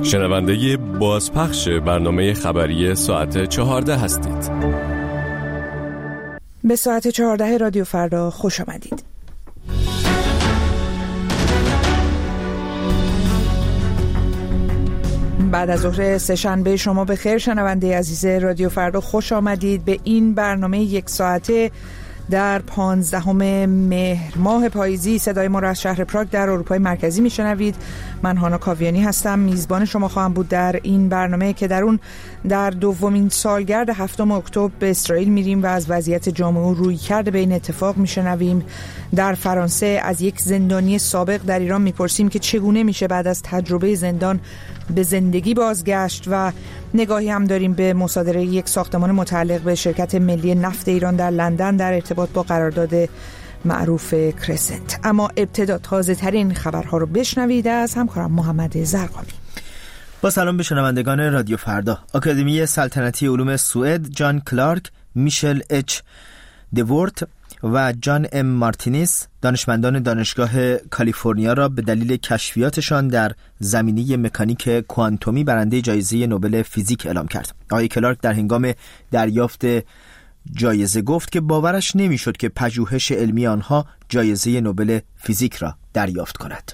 شنونده بازپخش برنامه خبری ساعت 14 هستید. به ساعت 14 رادیو فردا خوش آمدید. بعد از ظهر سه‌شنبه شما به خیر شنونده عزیز رادیو فردا، خوش آمدید به این برنامه یک ساعته در 15 مهر ماه پاییزی. صدای ما را از شهر پراگ در اروپای مرکزی میشنوید. من هانا کاویانی هستم، میزبان شما خواهم بود در این برنامه که در اون در دومین سالگرد 7 اکتبر به اسرائیل میریم و از وضعیت جامعه و رویکرد به این اتفاق میشنویم. در فرانسه از یک زندانی سابق در ایران میپرسیم که چگونه میشه بعد از تجربه زندان به زندگی بازگشت و نگاهی هم داریم به مصادره یک ساختمان متعلق به شرکت ملی نفت ایران در لندن در ارتباط با قرارداد معروف کرسنت. اما ابتدا تازه ترین خبرها رو بشنوید از همکارم محمد زرقامی. با سلام به شنوندگان رادیو فردا. آکادمی سلطنتی علوم سوئد جان کلارک، میشل اچ دورت و جان ام مارتینیس دانشمندان دانشگاه کالیفرنیا را به دلیل کشفیاتشان در زمینه مکانیک کوانتومی برنده جایزه نوبل فیزیک اعلام کرد. آقای کلارک در هنگام دریافت جایزه گفت که باورش نمیشد که پژوهش علمی آنها جایزه نوبل فیزیک را دریافت کند.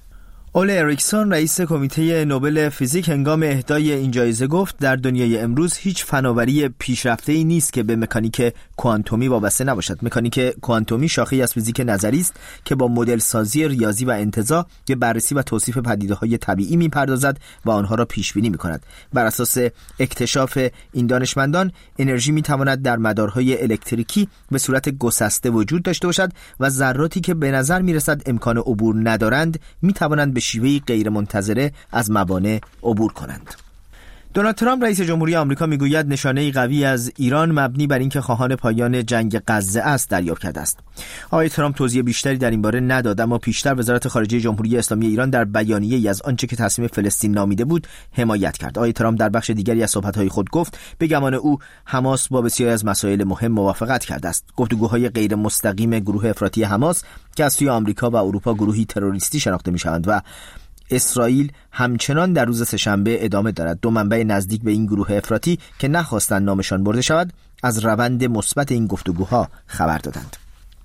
اول اریکسون رئیس کمیته نوبل فیزیک هنگام اهدای این جایزه گفت در دنیای امروز هیچ فناوری پیشرفته‌ای نیست که به مکانیک کوانتومی وابسته نباشد. مکانیک کوانتومی شاخه‌ای از فیزیک نظری است که با مدل سازی ریاضی و انتزاع به بررسی و توصیف پدیده‌های طبیعی می‌پردازد و آنها را پیش‌بینی می‌کند. بر اساس اکتشاف این دانشمندان انرژی می‌تواند در مدارهای الکتریکی به صورت گسسته وجود داشته باشد و ذراتی که به نظر می‌رسد امکان عبور ندارند می‌توانند به شیوهی غیر منتظره از موانع عبور کنند. دونالد ترامپ رئیس جمهوری آمریکا میگوید نشانه قوی از ایران مبنی بر اینکه خواهان پایان جنگ غزه است دریافت کرده است. آقای ترامپ توضیح بیشتری در این باره نداد، اما پیشتر وزارت خارجه جمهوری اسلامی ایران در بیانیه‌ای از آنچه که تصمیم فلسطین نامیده بود حمایت کرد. آقای ترامپ در بخش دیگری از صحبت‌های خود گفت به گمان او حماس با بسیاری از مسائل مهم موافقت کرده است. گفتگوهای غیر مستقیم گروه افراطی حماس که از سوی آمریکا و اروپا گروهی تروریستی شناخته می‌شوند و اسرائیل همچنان در روز سه‌شنبه ادامه دارد. دو منبع نزدیک به این گروه افراطی که نخواستند نامشان برده شود از روند مثبت این گفتگوها خبر دادند.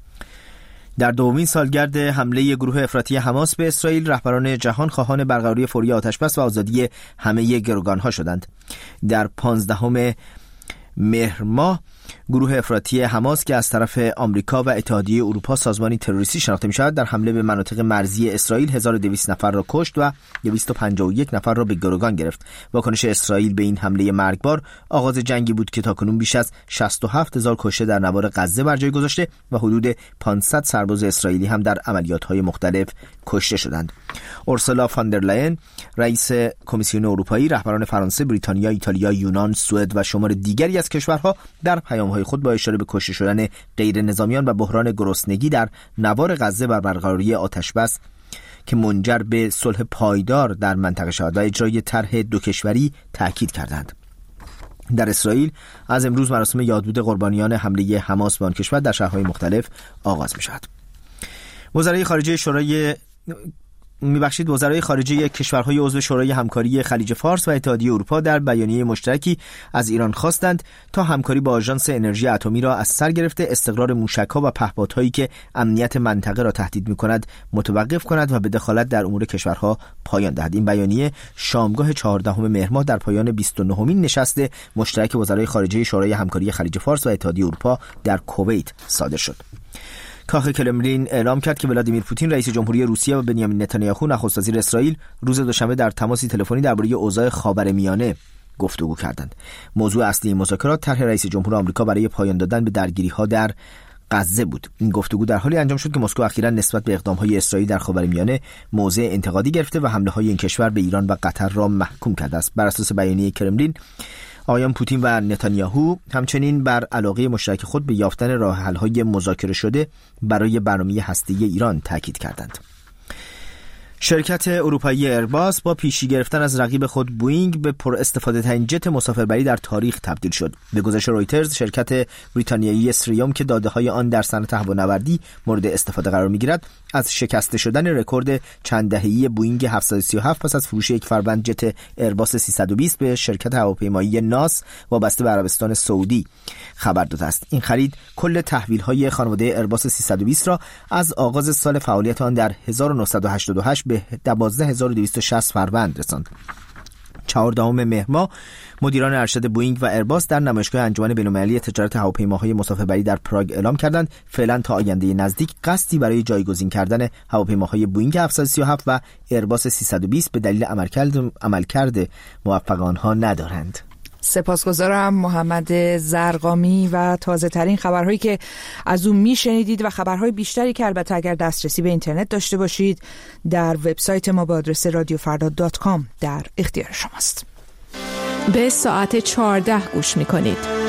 در دومین سالگرد حمله گروه افراطی حماس به اسرائیل، رهبران جهان خواهان برقراری فوری آتشبس و آزادی همه گروگانها شدند. در 15 مهر ماه گروه افراطی حماس که از طرف آمریکا و اتحادیه اروپا سازمانی تروریستی شناخته می‌شود در حمله به مناطق مرزی اسرائیل 1200 نفر را کشت و 251 نفر را به گروگان گرفت. واکنش اسرائیل به این حمله مرگبار آغاز جنگی بود که تاکنون بیش از 67000 کشته در نوار غزه بر جای گذاشته و حدود 500 سرباز اسرائیلی هم در عملیات‌های مختلف کشته شدند. اورسولا فاندرلاین رئیس کمیسیون اروپایی، رهبران فرانسه، بریتانیا، ایتالیا، یونان، سوئد و شمار دیگری از کشورها در پیام‌های خود با اشاره به کشته شدن غیر نظامیان و بحران گرسنگی در نوار غزه بر برقراری آتشبس که منجر به صلح پایدار در منطقه شود و اجرای طرح دو کشوری تاکید کردند. در اسرائیل از امروز مراسم یادبود قربانیان حمله حماس به آن کشور در شهرهای مختلف آغاز می‌شود. وزرای خارجه کشورهای عضو شورای همکاری خلیج فارس و اتحادیه اروپا در بیانیه مشترکی از ایران خواستند تا همکاری با آژانس انرژی اتمی را از سر گرفته استقرار موشک‌ها و پهپادهایی که امنیت منطقه را تهدید می‌کند متوقف کند و به دخالت در امور کشورها پایان دهد. این بیانیه شامگاه 14 مهر ماه در پایان 29مین نشست مشترک وزرای خارجه شورای همکاری خلیج فارس و اتحادیه اروپا در کویت صادر شد. کاخ کرملین اعلام کرد که ولادیمیر پوتین رئیس جمهوری روسیه و بنیامین نتانیاهو نخست وزیر اسرائیل روز دوشنبه در تماسی تلفنی درباره اوضاع خاورمیانه گفتگو کردند. موضوع اصلی مذاکرات طرح رئیس جمهور آمریکا برای پایان دادن به درگیری‌ها در غزه بود. این گفتگو در حالی انجام شد که مسکو اخیراً نسبت به اقدام‌های اسرائیل در خاورمیانه موضع انتقادی گرفته و حمله‌های این کشور به ایران و قطر را محکوم کرده است. بر اساس بیانیه کرملین، آقایان پوتین و نتانیاهو همچنین بر علاقه مشترک خود به یافتن راه حل‌های مذاکره شده برای برنامه هسته‌ای ایران تاکید کردند. شرکت اروپایی ایرباس با پیشی گرفتن از رقیب خود بوئینگ به پر استفاده ترین جت مسافربری در تاریخ تبدیل شد. به گزارش رویترز، شرکت بریتانیایی استریوم که داده‌های آن در صنعت هوانوردی مورد استفاده قرار می‌گیرد، از شکسته شدن رکورد چند دهه‌ای بوئینگ 737 پس از فروش یک فروند جت ایرباس 320 به شرکت هواپیمایی ناس وابسته به عربستان سعودی خبر داده است. این خرید کل تحویل‌های خانواده ایرباس 320 را از آغاز سال فعالیت آن در 1988 به 12260 فروند رساند. 14 مهر ماه مدیران ارشد بوئینگ و ایرباس در نمایشگاه انجمن بین‌المللی تجارت هواپیماهای مسافربری در پراگ اعلام کردند فعلا تا آینده نزدیک قصدی برای جایگزین کردن هواپیماهای بوئینگ 737 و ایرباس 320 به دلیل عملکرد موفق آنها ندارند. سپاسگزارم محمد زرقامی و تازه ترین خبرهایی که از اون میشنیدید و خبرهای بیشتری که البته اگر دسترسی به اینترنت داشته باشید در وبسایت ما با آدرس radiofarda.com در اختیار شماست. به ساعت 14 گوش میکنید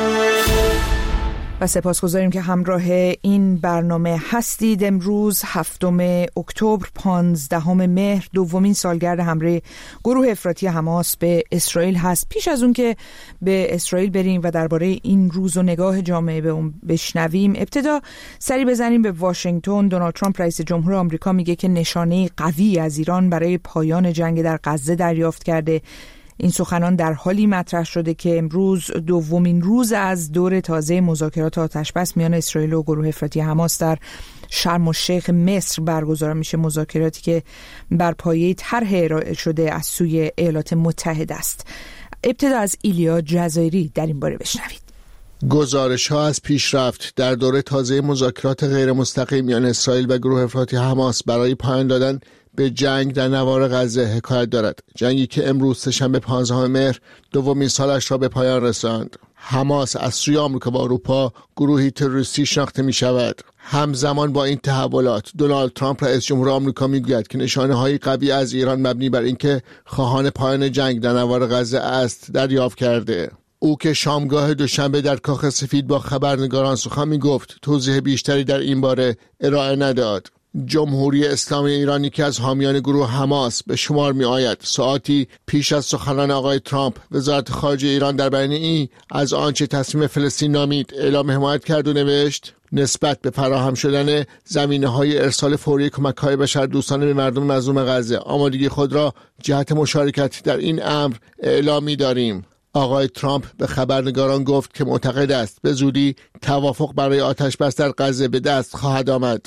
و سپاسگزاریم که همراه این برنامه هستید. امروز 7 اکتبر 15 مهر دومین سالگرد حمله گروه افراطی حماس به اسرائیل هست. پیش از اون که به اسرائیل بریم و درباره این روز و نگاه جامعه به اون بشنویم، ابتدا سری بزنیم به واشنگتن. دونالد ترامپ رئیس جمهور آمریکا میگه که نشانه قوی از ایران برای پایان جنگ در غزه دریافت کرده. این سخنان در حالی مطرح شده که امروز دومین روز از دور تازه مذاکرات آتشبس میان اسرائیل و گروه افراطی حماس در شرم الشیخ مصر برگزار میشه، مذاکراتی که بر پایه طرح ارائه شده از سوی ایالات متحده است. ابتدا از ایلیا جزایری در این باره بشنوید. گزارش‌ها از پیشرفت در دوره تازه مذاکرات غیر مستقیم میان اسرائیل و گروه افراطی حماس برای پایان دادن به جنگ در نوار غزه حکایت دارد. جنگی که امروز سه‌شنبه 15 مهر دومین سالش را به پایان رساند. حماس از سوی آمریکا و اروپا گروهی تروریستی شناخته می شود. همزمان با این تحولات دونالد ترامپ رئیس جمهور آمریکا میگوید که نشانه‌های قوی از ایران مبنی بر اینکه خواهان پایان جنگ در نوار غزه است دریافت کرده. او که شامگاه دوشنبه در کاخ سفید با خبرنگاران سخن می‌گفت، توضیح بیشتری در این باره ارائه نداد. جمهوری اسلامی ایرانی که از حامیان گروه حماس به شمار می آید، ساعتی پیش از سخنان آقای ترامپ وزارت خارجه ایران در بیانیه‌ای از آنچه تصمیم فلسطین نامید اعلام حمایت کرد و نوشت نسبت به فراهم شدن زمینه‌های ارسال فوری کمک‌های بشردوستانه به مردم مظلوم غزه آمادگی خود را جهت مشارکت در این امر اعلام می‌داریم. آقای ترامپ به خبرنگاران گفت که معتقد است به زودی توافق برای آتش‌بس در غزه به دست خواهد آمد.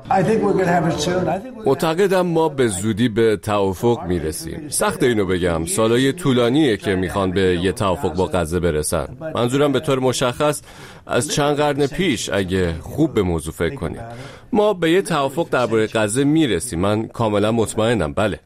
معتقدم ما به زودی به توافق میرسیم. سخت اینو بگم، سالهای طولانیه که میخوان به یه توافق با غزه برسن. منظورم به طور مشخص از چند قرن پیش اگه خوب به موضوع فکر کنیم. ما به یه توافق درباره غزه میرسیم، من کاملا مطمئنم. بله.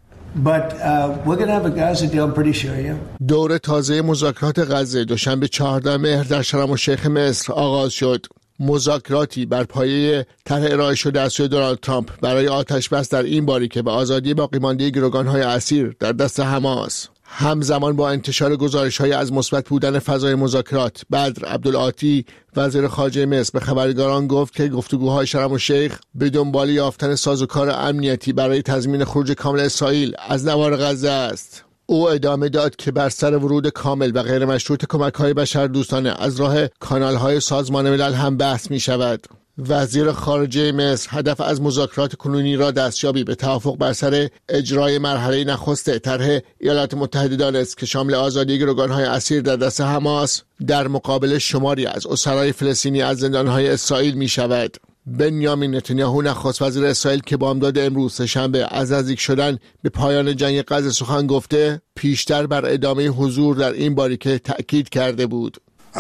دور تازه مذاکرات غزه دوشنبه 14 مهر در شرم الشیخ مصر آغاز شد. مذاکراتی بر پایه طرح ارائه شده از سوی دونالد ترامپ برای آتشبس در این باری که به آزادی باقی مانده گروگان‌های اسیر در دست حماس. همزمان با انتشار گزارش‌های از مثبت بودن فضای مذاکرات، بدر عبدالعاطی وزیر خارجه مصر به خبرنگاران گفت که گفتگوهای شرم الشیخ به دنبال یافتن سازوکار امنیتی برای تضمین خروج کامل اسرائیل از نوار غزه است. او ادامه داد که بر سر ورود کامل و غیر مشروط کمک‌های بشردوستانه از راه کانال‌های سازمان ملل هم بحث می‌شود. وزیر خارجه مصر هدف از مذاکرات کنونی را دستیابی به توافق بر سر اجرای مرحله نخست طرح ایالات متحده دانست که شامل آزادی گروگان‌های اسیر در دست حماس در مقابل شماری از اسرای فلسطینی از زندان‌های اسرائیل می‌شود. بنیامین نتانیاهو نخست وزیر اسرائیل که بامداد امروز سه‌شنبه از نزدیک شدن به پایان جنگ غزه سخن گفته، پیشتر بر ادامه حضور در این باریکه تأکید کرده بود.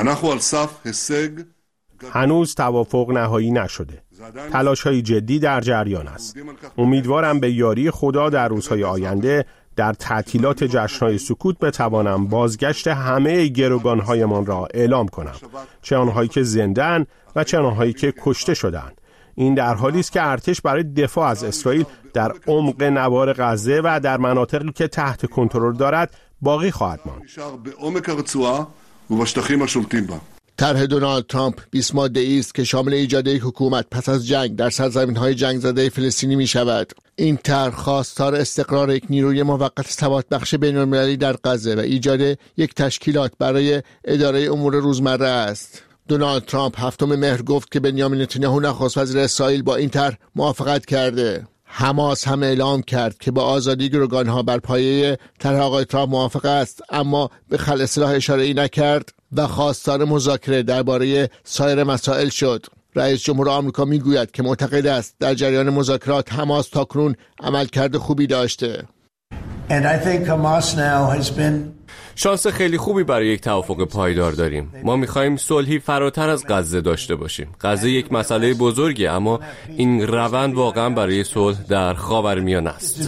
هنوز توافق نهایی نشده. تلاش‌های جدی در جریان است. امیدوارم به یاری خدا در روزهای آینده در تعطیلات جشن‌های سکوت بتوانم بازگشت همه گروگان‌هایمان را اعلام کنم، چه آنهایی که زنده‌اند و چه آنهایی که کشته شدند. این در حالی است که ارتش برای دفاع از اسرائیل در عمق نوار غزه و در مناطقی که تحت کنترل دارد باقی خواهد ماند. طرح دونالد ترامپ 20 ماده‌ای است که شامل ایجاد یک حکومت پس از جنگ در سرزمین‌های جنگ زده فلسطینی می‌شود. این طرح خواستار استقرار یک نیروی موقت ثبات بخش بین‌المللی در غزه و ایجاد یک تشکیلات برای اداره امور روزمره است. دونالد ترامپ 7 مهر گفت که بنیامین نتانیاهو نخست وزیر اسرائیل با این طرح موافقت کرده. حماس هم اعلام کرد که با آزادی گروگان‌ها بر پایه طرح آقای ترامپ موافق است، اما به خلع سلاح اشاره‌ای نکرد و خواستار مذاکره درباره سایر مسائل شد. رئیس جمهور آمریکا میگوید که معتقد است در جریان مذاکرات حماس تاکنون عملکرد خوبی داشته. شانس خیلی خوبی برای یک توافق پایدار داریم. ما می‌خوایم صلحی فراتر از غزه داشته باشیم. غزه یک مسئله بزرگه، اما این روند واقعا برای صلح در خاورمیانه است.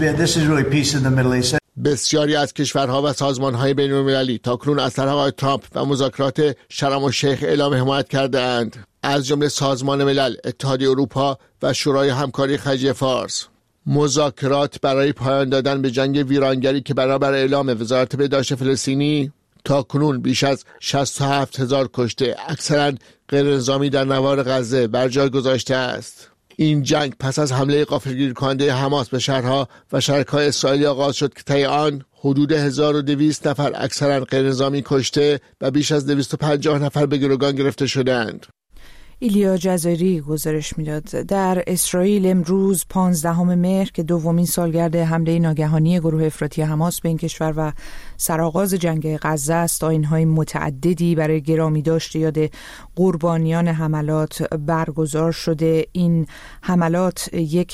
بسیاری از کشورها و سازمان‌های بین‌المللی تاکنون از طرح آقای ترامپ و مذاکرات شرم الشیخ اعلام حمایت کرده اند، از جمله سازمان ملل، اتحادیه اروپا و شورای همکاری خلیج فارس. مذاکرات برای پایان دادن به جنگ ویرانگری که برابر اعلام وزارت بهداشت فلسطینی تاکنون بیش از 67,000 کشته، اکثراً غیرنظامی در نوار غزه بر جای گذاشته است. این جنگ پس از حمله غافلگیر کننده حماس به شهرها و شهرهای اسرائیلی آغاز شد که طی آن حدود 1200 نفر اکثراً غیرنظامی کشته و بیش از 250 نفر به گروگان گرفته شدند. ایلیا جزایری گزارش میداد. در اسرائیل امروز 15 مهر که دومین سالگرد حمله ناگهانی گروه افراطی حماس به این کشور و سرآغاز جنگ غزه است، آیین‌های متعددی برای گرامی داشت یاد قربانیان حملات برگزار شده. این حملات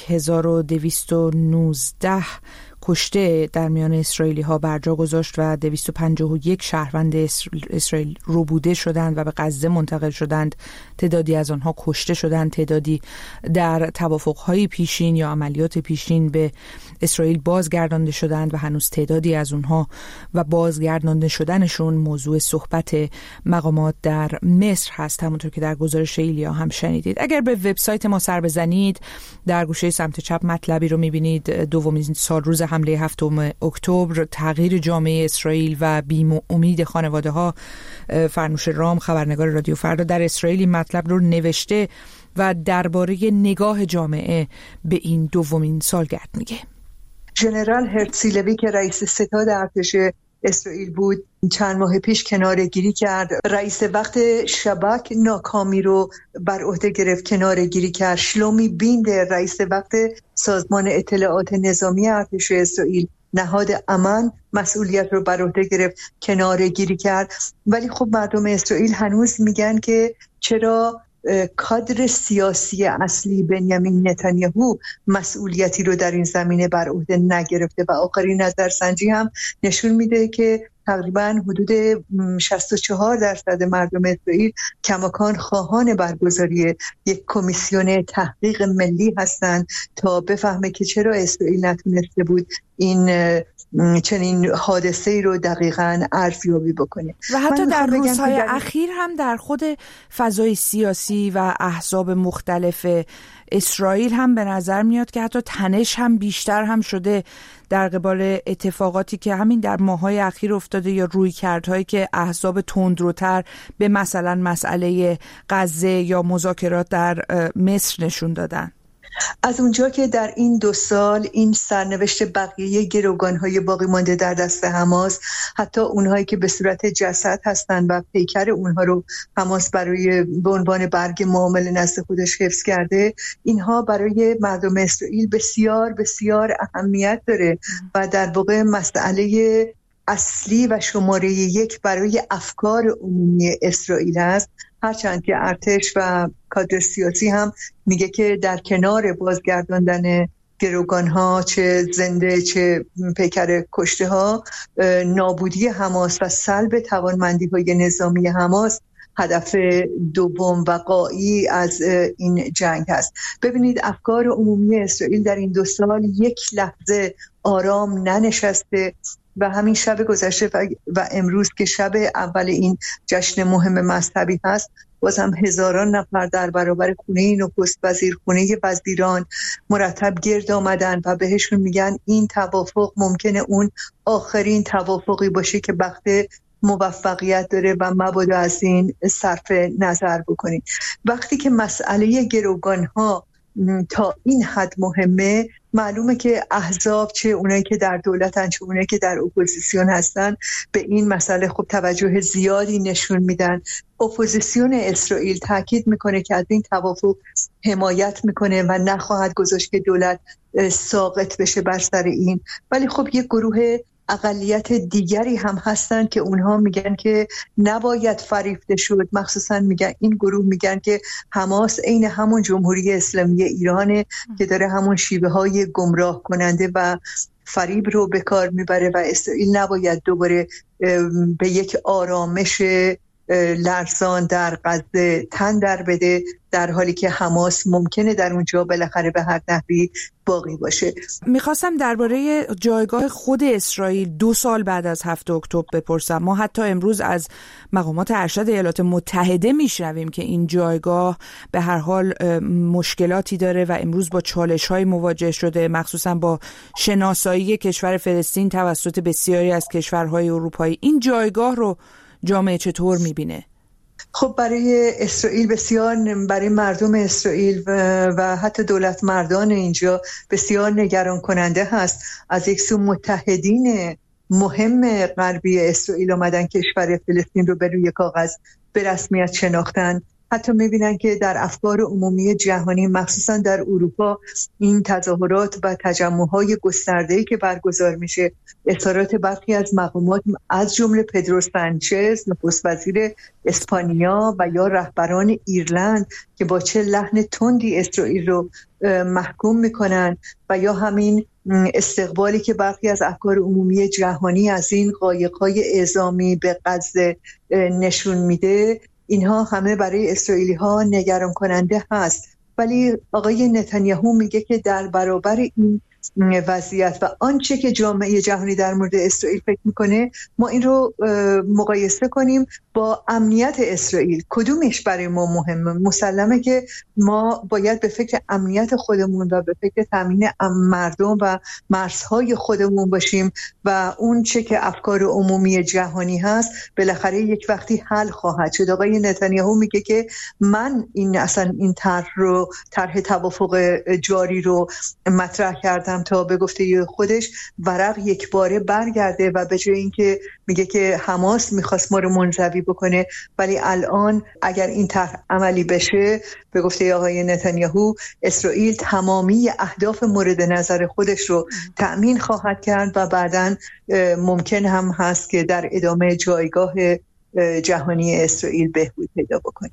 1219 کشته در میان اسرائیلی ها برجا گذاشت و 251 شهروند اسرائیل ربوده شدند و به غزه منتقل شدند. تعدادی از آنها کشته شدند، تعدادی در توافق‌های پیشین یا عملیات پیشین به اسرائیل بازگردانده شدند و هنوز تعدادی از اونها و بازگردانده شدنشون موضوع صحبت مقامات در مصر هست، همونطور که در گزارش ایلیا هم شنیدید. اگر به وبسایت ما سر بزنید در گوشه سمت چپ مطلبی رو می‌بینید. دومین سالروز حمله 7 اکتبر، تغییر جامعه اسرائیل و بیم و امید خانواده‌ها. فرنوش رام خبرنگار رادیو فردا در اسرائیل این مطلب رو نوشته و درباره نگاه جامعه به این دومین سالگرد میگه. ژنرال هرتزی لوی که رئیس ستاد ارتش اسرائیل بود چند ماه پیش کناره‌گیری کرد. رئیس وقت شباک ناکامی رو بر عهده گرفت، کناره‌گیری کرد. شلومی بیندر رئیس وقت سازمان اطلاعات نظامی ارتش اسرائیل، نهاد امن، مسئولیت رو بر عهده گرفت، کناره‌گیری کرد. ولی خب مردم اسرائیل هنوز میگن که چرا کادر سیاسی اصلی بنیامین نتانیاهو مسئولیتی رو در این زمینه بر عهده نگرفته. و آخرین نظرسنجی هم نشون میده که تقریباً حدود 64% مردم اسرائیل کماکان خواهان برگزاری یک کمیسیون تحقیق ملی هستند تا بفهمه که چرا اسرائیل نتونسته بود این چنین حادثه‌ای رو دقیقاً ارزیابی بکنه. و حتی در روزهای اخیر هم در خود فضای سیاسی و احزاب مختلف اسرائیل هم به نظر میاد که حتی تنش هم بیشتر هم شده در قبال اتفاقاتی که همین در ماه‌های اخیر افتاده یا رویکردهایی که احزاب تندروتر به مثلا مسئله غزه یا مذاکرات در مصر نشون دادن. از اونجا که در این 2 سال این سرنوشت بقیه گروگان‌های باقی مانده در دست حماس، حتی اونهایی که به صورت جسد هستند و پیکر اونها رو حماس برای به عنوان برگ معامله نزد خودش حفظ کرده، اینها برای مردم اسرائیل بسیار بسیار اهمیت داره و در واقع مسئله اصلی و شماره 1 برای افکار عمومی اسرائیل است. هرچند که ارتش و کادر سیاسی هم میگه که در کنار بازگرداندن گروگان‌ها، چه زنده چه پیکر کشته ها، نابودی حماس و سلب توانمندی‌های نظامی حماس هدف دوم و غایی از این جنگ هست. ببینید افکار عمومی اسرائیل در این 2 سال یک لحظه آرام ننشسته و همین شب گذشته و امروز که شب اول این جشن مهم مذهبی هست، باز هم هزاران نفر در برابر خونه نخست وزیر، خونه وزیران مرتب گرد آمدن و بهشون میگن این توافق ممکنه اون آخرین توافقی باشه که وقت موفقیت داره و مبادا از این صرف نظر بکنیم. وقتی که مسئله گروگان‌ها تا این حد مهمه، معلومه که احزاب، چه اونایی که در دولتن چه اونایی که در اپوزیسیون هستن، به این مسئله خب توجه زیادی نشون میدن. اپوزیسیون اسرائیل تاکید میکنه که از این توافق حمایت میکنه و نخواهد گذاشت که دولت ساقط بشه بر سر این. ولی خب یک گروه اقلیت دیگری هم هستن که اونها میگن که نباید فریفته شد. مخصوصا میگن این گروه میگن که حماس عین همون جمهوری اسلامی ایرانه که داره همون شیوه های گمراه کننده و فریب رو به کار میبره و اسرائیل نباید دوباره به یک آرامش لرزان در غزه تن در بده، در حالی که حماس ممکنه در اونجا بالاخره به هر نحوی باقی باشه. میخواستم درباره جایگاه خود اسرائیل 2 سال بعد از 7 اکتبر بپرسم. ما حتی امروز از مقامات ارشد ایالات متحده میشنویم که این جایگاه به هر حال مشکلاتی داره و امروز با چالش‌های مواجه شده، مخصوصا با شناسایی کشور فلسطین توسط بسیاری از کشورهای اروپایی. این جایگاه رو جامعه چطور میبینه؟ خب برای اسرائیل بسیار، برای مردم اسرائیل و حتی دولت مردان اینجا بسیار نگران کننده هست. از یک سو متحدین مهم غربی اسرائیل آمدن کشور فلسطین رو به روی کاغذ به رسمیت شناختن. حتی می‌بینن که در افکار عمومی جهانی، مخصوصا در اروپا، این تظاهرات و تجمع‌های گسترده‌ای که برگزار میشه، اظهارات برخی از مقامات از جمله پدرو سانچز نخست وزیر اسپانیا و یا رهبران ایرلند که با چه لحن تندی اسرائیل رو محکوم میکنن، و یا همین استقبالی که برخی از افکار عمومی جهانی از این قایق‌های اعزامی به غزه نشون میده، اینها همه برای اسرائیلی ها نگران کننده هست. ولی آقای نتانیاهو میگه که در برابر این وضعیت و آنچه که جامعه جهانی در مورد اسرائیل فکر میکنه، ما این رو مقایسه کنیم با امنیت اسرائیل. کدومش برای ما مهمه؟ مسلمه که ما باید به فکر امنیت خودمون و به فکر تامین مردم و مرزهای خودمون باشیم و اون چه که افکار عمومی جهانی هست بالاخره یک وقتی حل خواهد شد. آقای نتانیاهو میگه که من این طرح توافق جاری رو مطرح کردم تا به گفته خودش ورق یک باره برگرده و به جای اینکه میگه که حماس میخواست ما رو منزوی بکنه، ولی الان اگر این طرح عملی بشه، به گفته آقای نتانیاهو، اسرائیل تمامی اهداف مورد نظر خودش رو تأمین خواهد کرد و بعداً ممکن هم هست که در ادامه جایگاه جهانی اسرائیل بهبود پیدا بکنه.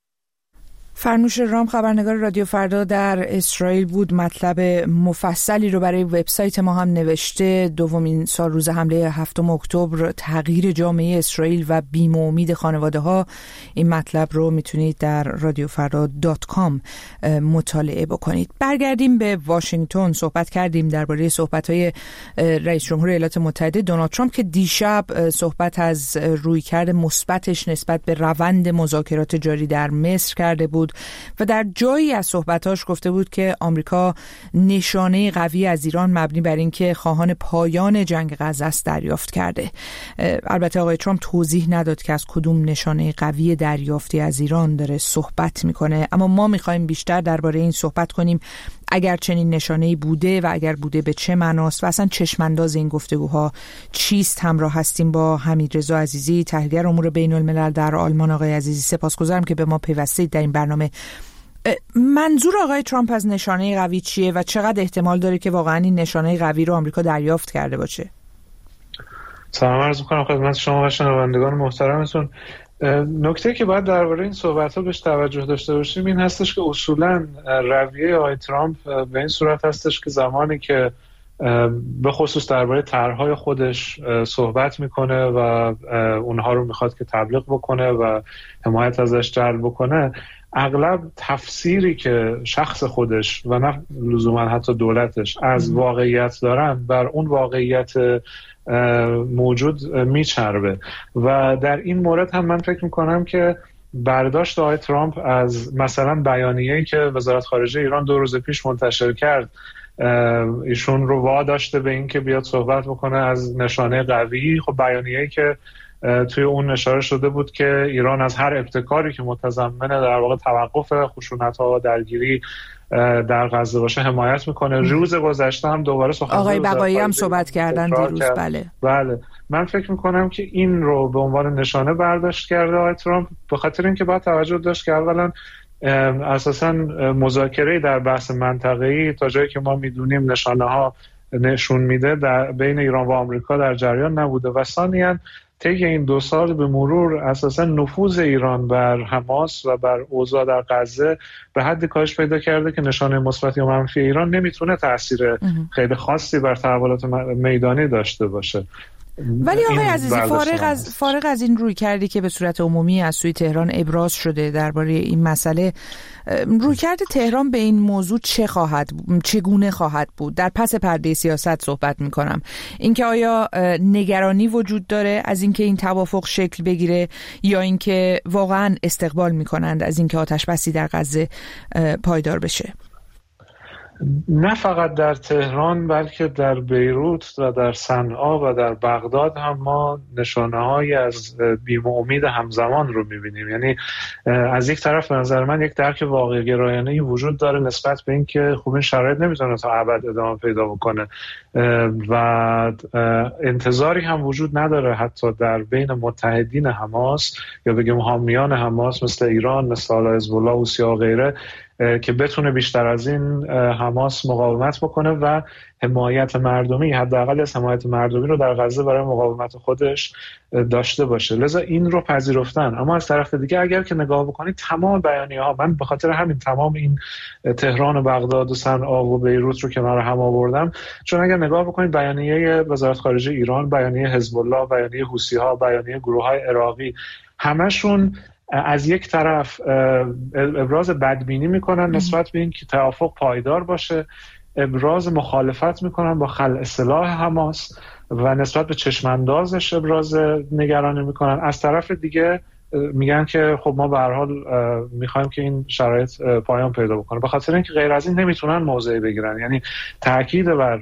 فرنوش رام، خبرنگار رادیو فردا در اسرائیل بود. مطلب مفصلی رو برای وبسایت ما هم نوشته. دومین سال روز حمله 7 اکتبر، تغییر جامعه اسرائیل و بیم و امید خانواده ها. این مطلب رو میتونید در radiofarda.com مطالعه بکنید. برگردیم به واشنگتن. صحبت کردیم درباره صحبت‌های رئیس جمهور ایالات متحده دونالد ترامپ که دیشب صحبت از رویکرد مثبتش نسبت به روند مذاکرات جاری در مصر کرده بود و در جایی از صحبتاش گفته بود که آمریکا نشانه قوی از ایران مبنی بر اینکه خواهان پایان جنگ غزه است دریافت کرده. البته آقای ترامپ توضیح نداد که از کدوم نشانه قوی دریافتی از ایران داره صحبت میکنه، اما ما میخوایم بیشتر درباره این صحبت کنیم. اگر چنین نشانه‌ای بوده و اگر بوده به چه معناست و اصلا چشمانداز این گفتگوها چیست. همراه هستیم با حمیدرضا عزیزی، تحلیلگر امور بین الملل در آلمان. آقای عزیزی سپاسگزارم که به ما پیوستید در این برنامه. منظور آقای ترامپ از نشانه قوی چیه و چقدر احتمال داره که واقعا این نشانه قوی رو آمریکا دریافت کرده باشه؟ سلام عرض می‌کنم خدمت شما و شنوندگان محترمتون. نکته که باید درباره این صحبت‌ها بهش توجه داشته باشیم این هستش که اصولاً رویه آقای ترامپ به این صورت هستش که زمانی که به خصوص درباره طرح‌های خودش صحبت میکنه و اونها رو میخواد که تبلیغ بکنه و حمایت ازش جلب بکنه، اغلب تفسیری که شخص خودش و نه لزوما حتی دولتش از واقعیت دارن بر اون واقعیت موجود میچربه. و در این مورد هم من فکر میکنم که برداشت آقای ترامپ از مثلا بیانیه‌ای که وزارت خارجه ایران 2 روز پیش منتشر کرد، ایشون رو واداشته به این که بیاد صحبت بکنه از نشانه قوی. خب بیانیه‌ای که توی اون اشاره شده بود که ایران از هر ابتکاری که متضمن در واقع توقف خشونت‌ها و درگیری در غزه باشه حمایت میکنه. روز گذشته هم دوباره سخنگوی آقای بقایی هم صحبت کردن دیروز. بله من فکر میکنم که این رو به عنوان نشانه برداشت کرده آقای ترامپ، به خاطر اینکه باید توجه داشت که اولا اساساً مذاکره در بحث منطقه‌ای تا جایی که ما میدونیم نشانه ها نشون میده در بین ایران و آمریکا در جریان نبوده و ثانیاً طی این 2 سال به مرور اساساً نفوذ ایران بر حماس و بر اوضاع در غزه به حدی کاهش پیدا کرده که نشانه مثبت یا منفی ایران نمیتونه تاثیر خیلی خاصی بر تحولات میدانی داشته باشه. ولی آقای عزیزی فارغ از این روی کردی که به صورت عمومی از سوی تهران ابراز شده درباره این مسئله، رویکرد تهران به این موضوع چگونه خواهد بود؟ در پس پرده سیاست صحبت میکنم. اینکه آیا نگرانی وجود داره از اینکه این توافق شکل بگیره یا اینکه واقعا استقبال میکنند از اینکه آتش بسی در غزه پایدار بشه؟ نه فقط در تهران بلکه در بیروت و در صنعا و در بغداد هم ما نشانه‌هایی از بیم و امید همزمان رو می‌بینیم. یعنی از یک طرف به نظر من یک درک واقع گرایانه‌ای وجود داره نسبت به این که خب این شرایط نمیتونه تا ابد ادامه پیدا بکنه و انتظاری هم وجود نداره حتی در بین متحدین حماس یا بگیم حامیان حماس مثل ایران، مثل حزب الله، حوثی و غیره که بتونه بیشتر از این حماس مقاومت بکنه و حمایت مردمی، حداقل از حمایت مردمی رو در غزه برای مقاومت خودش داشته باشه. لذا این رو پذیرفتن. اما از طرف دیگه اگر که نگاه بکنید تمام بیانیه‌ها، من به خاطر همین تمام این تهران و بغداد و صنعا و بیروت رو کنار هم آوردم، چون اگر نگاه بکنید بیانیه وزارت خارجه ایران، بیانیه حزب الله، بیانیه حوثی‌ها، بیانیه گروه‌های عراقی، همشون از یک طرف ابراز بدبینی میکنن نسبت به این که توافق پایدار باشه، ابراز مخالفت میکنن با خلع سلاح حماس و نسبت به چشماندازش ابراز نگرانی میکنن. از طرف دیگه میگن که خب ما به هر حال میخوایم که این شرایط پایان پیدا بکنه. به خاطر اینکه غیر از این نمیتونن موضعی بگیرن. یعنی تاکید بر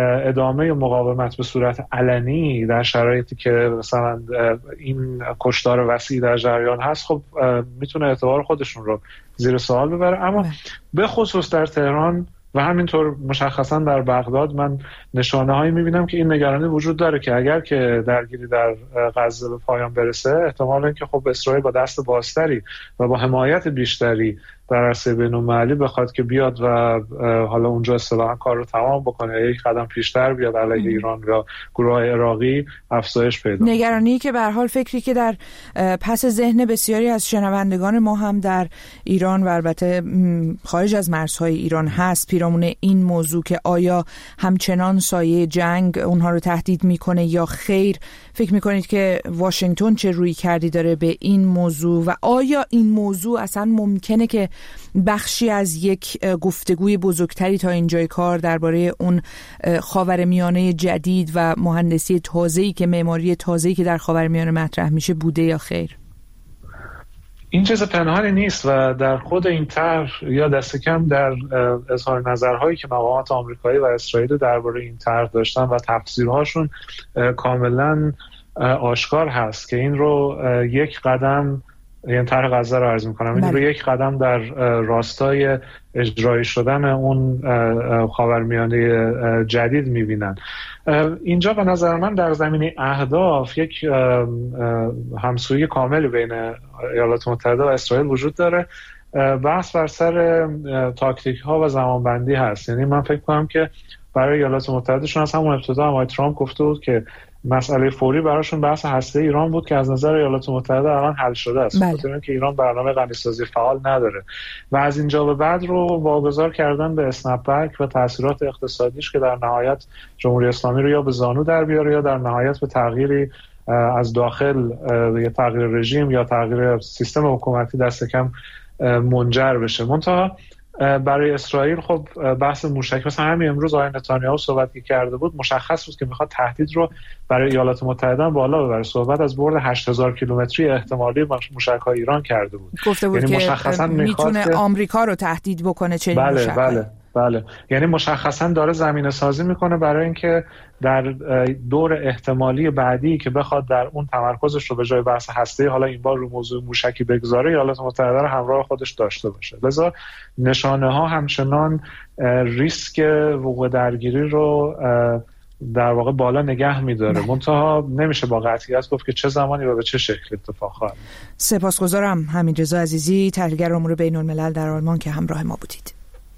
ادامه مقاومت به صورت علنی در شرایطی که مثلا این کشتار وسیع در جریان هست خب میتونه اعتبار خودشون رو زیر سوال ببره. اما به خصوص در تهران و همینطور مشخصا در بغداد من نشانه هایی میبینم که این نگرانی وجود داره که اگر که درگیری در غزه به پایان برسه احتمال اینکه خب اسرائیل با دست بازتری و با حمایت بیشتری در عرصه بین‌المللی بخواد که بیاد و حالا اونجا اصطلاحاً کار رو تمام بکنه، یک قدم پیشتر بیاد علیه ایران یا گروه عراقی افزایش پیدا. نگرانی که به هر حال فکری که در پس ذهن بسیاری از شنوندگان ما هم در ایران و البته خارج از مرزهای ایران هست پیرامون این موضوع که آیا همچنان سایه جنگ اونها رو تهدید میکنه یا خیر. فکر میکنید که واشنگتن چه روی کردی داره به این موضوع و آیا این موضوع اصلا ممکنه که بخشی از یک گفتگوی بزرگتری تا اینجای کار درباره اون خاورمیانه جدید و مهندسی تازه‌ای که معماری تازه‌ای که در خاورمیانه مطرح میشه بوده یا خیر؟ این چیز پنهانی نیست و در خود این طرح یا دست کم در اظهار نظرهایی که مقامات آمریکایی و اسرائیل درباره این طرح داشتن و تفسیرهاشون کاملا آشکار هست که این رو یک قدم، یعنی طرح غزه رو عرض می‌کنم، این رو یک قدم در راستای اجرایی شدن اون خاورمیانه جدید می‌بینن. اینجا به نظر من در زمینه اهداف یک همسویی کامل بین ایالات متحده و اسرائیل وجود داره. بحث بر سر تاکتیک‌ها و زمانبندی هست. یعنی من فکر کنم که برای ایالات متحده شون از همون ابتدا آقای ترامپ گفته بود که مسئله فوری براشون بحث هسته ایران بود که از نظر ایالات متحده الان حل شده است. خاطر اینکه ایران برنامه غنیسازی فعال نداره و از اینجا به بعد رو واگذار کردن به اسنپ بک و تاثیرات اقتصادیش که در نهایت جمهوری اسلامی رو یا به زانو در بیاره یا در نهایت به تغییری از داخل یا تغییر رژیم یا تغییر سیستم حکومتی دست کم منجر بشه. منتها برای اسرائیل خب بحث موشک، مثلا همین امروز آقای نتانیاهو صحبتی کرده بود، مشخص بود که میخواد تهدید رو برای ایالات متحده بالا ببره. صحبت از برد 8000 کیلومتری احتمالی موشک‌های ایران کرده بود. گفته بود یعنی که میتونه آمریکا رو تهدید بکنه چنین موشک‌هایی. بله، یعنی مشخصا داره زمینه سازی میکنه برای اینکه در دور احتمالی بعدی که بخواد در اون تمرکزش رو به جای بحث هسته حالا این بار رو موضوع موشکی بگذاره، ایالات متحده رو همراه خودش داشته باشه. لذا نشانه ها همچنان ریسک وقوع درگیری رو در واقع بالا نگه میداره، منتها نمیشه با قطعیت گفت که چه زمانی و به چه شکل اتفاق خواهد. سپاسگزارم حمیدرضا عزیزی، تحلیلگر امور بین الملل در آلمان که همراه ما بودید.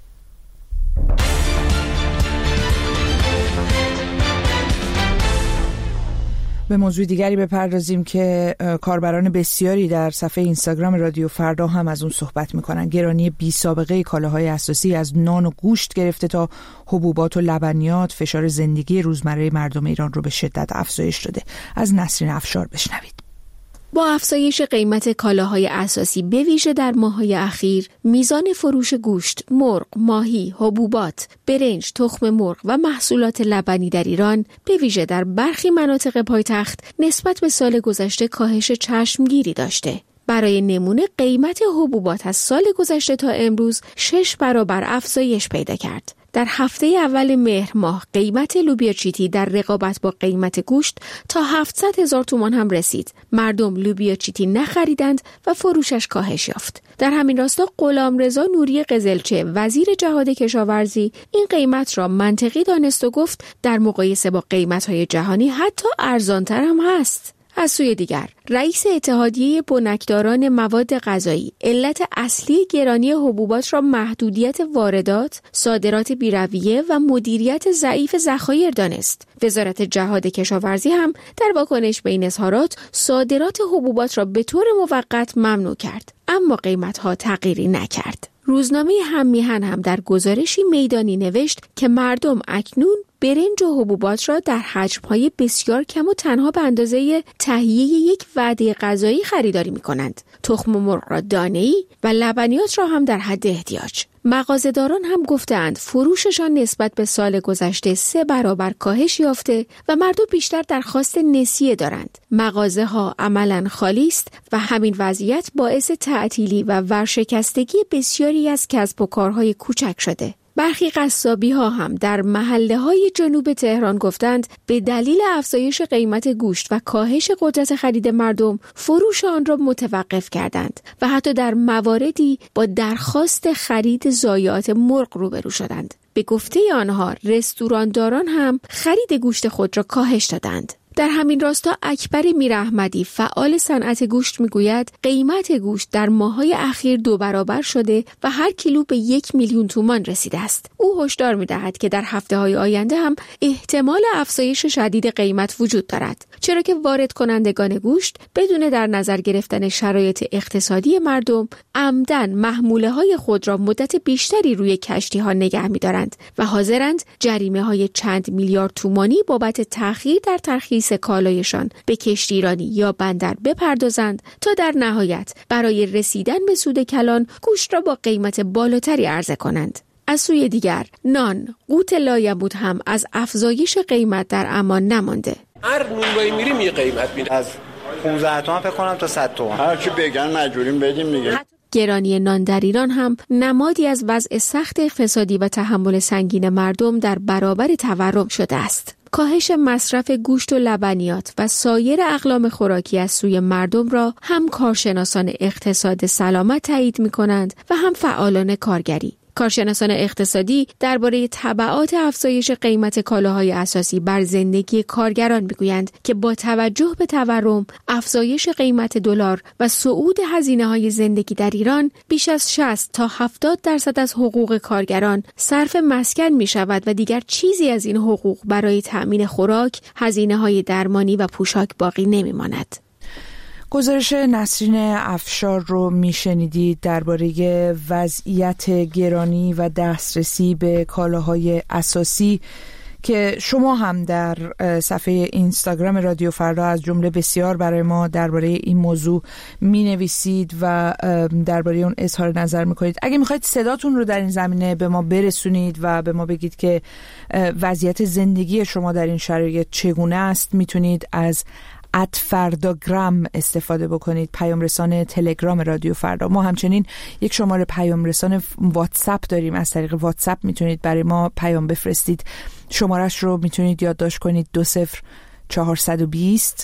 به موضوع دیگری بپردازیم که کاربران بسیاری در صفحه اینستاگرام رادیو فردا هم از اون صحبت میکنن. گرانی بی سابقه کالاهای اساسی از نان و گوشت گرفته تا حبوبات و لبنیات فشار زندگی روزمره مردم ایران رو به شدت افزایش داده. از نسرین افشار بشنوید. با افزایش قیمت کالاهای اساسی به ویژه در ماه‌های اخیر، میزان فروش گوشت، مرغ، ماهی، حبوبات، برنج، تخم مرغ و محصولات لبنی در ایران به ویژه در برخی مناطق پایتخت نسبت به سال گذشته کاهش چشمگیری داشته. برای نمونه قیمت حبوبات از سال گذشته تا امروز 6 برابر افزایش پیدا کرد. در هفته اول مهر ماه قیمت لوبیا چیتی در رقابت با قیمت گوشت تا 700,000 تومان هم رسید. مردم لوبیا چیتی نخریدند و فروشش کاهش یافت. در همین راستا غلامرضا نوری قزلچه وزیر جهاد کشاورزی این قیمت را منطقی دانست و گفت در مقایسه با قیمت‌های جهانی حتی ارزان‌تر هم هست. از سوی دیگر رئیس اتحادیه بنکداران مواد غذایی علت اصلی گرانی حبوبات را محدودیت واردات، صادرات بی‌رویه و مدیریت ضعیف ذخایر دانست. وزارت جهاد کشاورزی هم در واکنش به این اظهارات صادرات حبوبات را به طور موقت ممنوع کرد، اما قیمت‌ها تغییری نکرد. روزنامه هم‌میهن هم در گزارشی میدانی نوشت که مردم اکنون برنج و حبوبات را در حجم‌های بسیار کم و تنها به اندازه تهیه یک وعده غذایی خریداری می‌کنند. تخم مرغ را دانه‌ای و لبنیات را هم در حد احتیاج. مغازه‌داران هم گفتند فروششان نسبت به سال گذشته 3 برابر کاهش یافته و مردم بیشتر درخواست نسیه دارند. مغازه‌ها عملاً خالی است و همین وضعیت باعث تعطیلی و ورشکستگی بسیاری از کسب و کارهای کوچک شده. برخی قصابی‌ها هم در محله‌های جنوب تهران گفتند به دلیل افزایش قیمت گوشت و کاهش قدرت خرید مردم فروش آن را متوقف کردند و حتی در مواردی با درخواست خرید ضایعات مرغ روبرو شدند. به گفته آنها رستورانداران هم خرید گوشت خود را کاهش دادند. در همین راستا اکبر میراحمدی فعال صنعت گوشت میگوید قیمت گوشت در ماه‌های اخیر 2 برابر شده و هر کیلو به 1,000,000 تومان رسیده است. او هشدار می‌دهد که در هفته‌های آینده هم احتمال افزایش شدید قیمت وجود دارد، چرا که وارد کنندگان گوشت بدون در نظر گرفتن شرایط اقتصادی مردم عمدن محموله‌های خود را مدت بیشتری روی کشتی‌ها نگه می‌دارند و حاضرند جریمه‌های چند میلیارد تومانی بابت تأخیر در ترخیص کالایشان به کشتی ایرانی یا بندر بپردازند تا در نهایت برای رسیدن به سود کلان گوشت را با قیمت بالاتری عرضه کنند. از سوی دیگر نان، قوت لایمود هم از افزایش قیمت در امان نمانده. هر نونوایی میریم یه قیمت میره، از 15 تومن فکر کنم تا 100 تومن، هر چی بگن مجبوریم بدیم دیگه. گرانی نان در ایران هم نمادی از وضع سخت اقتصادی و تحمل سنگین مردم در برابر تورم شده است. کاهش مصرف گوشت و لبنیات و سایر اقلام خوراکی از سوی مردم را هم کارشناسان اقتصاد سلامت تایید می‌کنند و هم فعالان کارگری. کارشناسان اقتصادی درباره تبعات افزایش قیمت کالاهای اساسی بر زندگی کارگران میگویند که با توجه به تورم، افزایش قیمت دلار و صعود هزینه‌های زندگی در ایران، بیش از 60 تا 70% از حقوق کارگران صرف مسکن می‌شود و دیگر چیزی از این حقوق برای تأمین خوراک، هزینه‌های درمانی و پوشاک باقی نمی‌ماند. گزارش نسرین افشار رو میشنیدید درباره وضعیت گرانی و دسترسی به کالاهای اساسی که شما هم در صفحه اینستاگرام رادیو فردا از جمله بسیار برای ما درباره این موضوع مینویسید و درباره اون اظهار نظر میکنید. اگه میخواید صداتون رو در این زمینه به ما برسونید و به ما بگید که وضعیت زندگی شما در این شرایط چگونه است، میتونید از @فرداگرام استفاده بکنید، پیام رسان تلگرام رادیو فردا. ما همچنین یک شماره پیام رسان واتساپ داریم، از طریق واتساپ میتونید برای ما پیام بفرستید. شمارش رو میتونید یادداشت کنید: 20420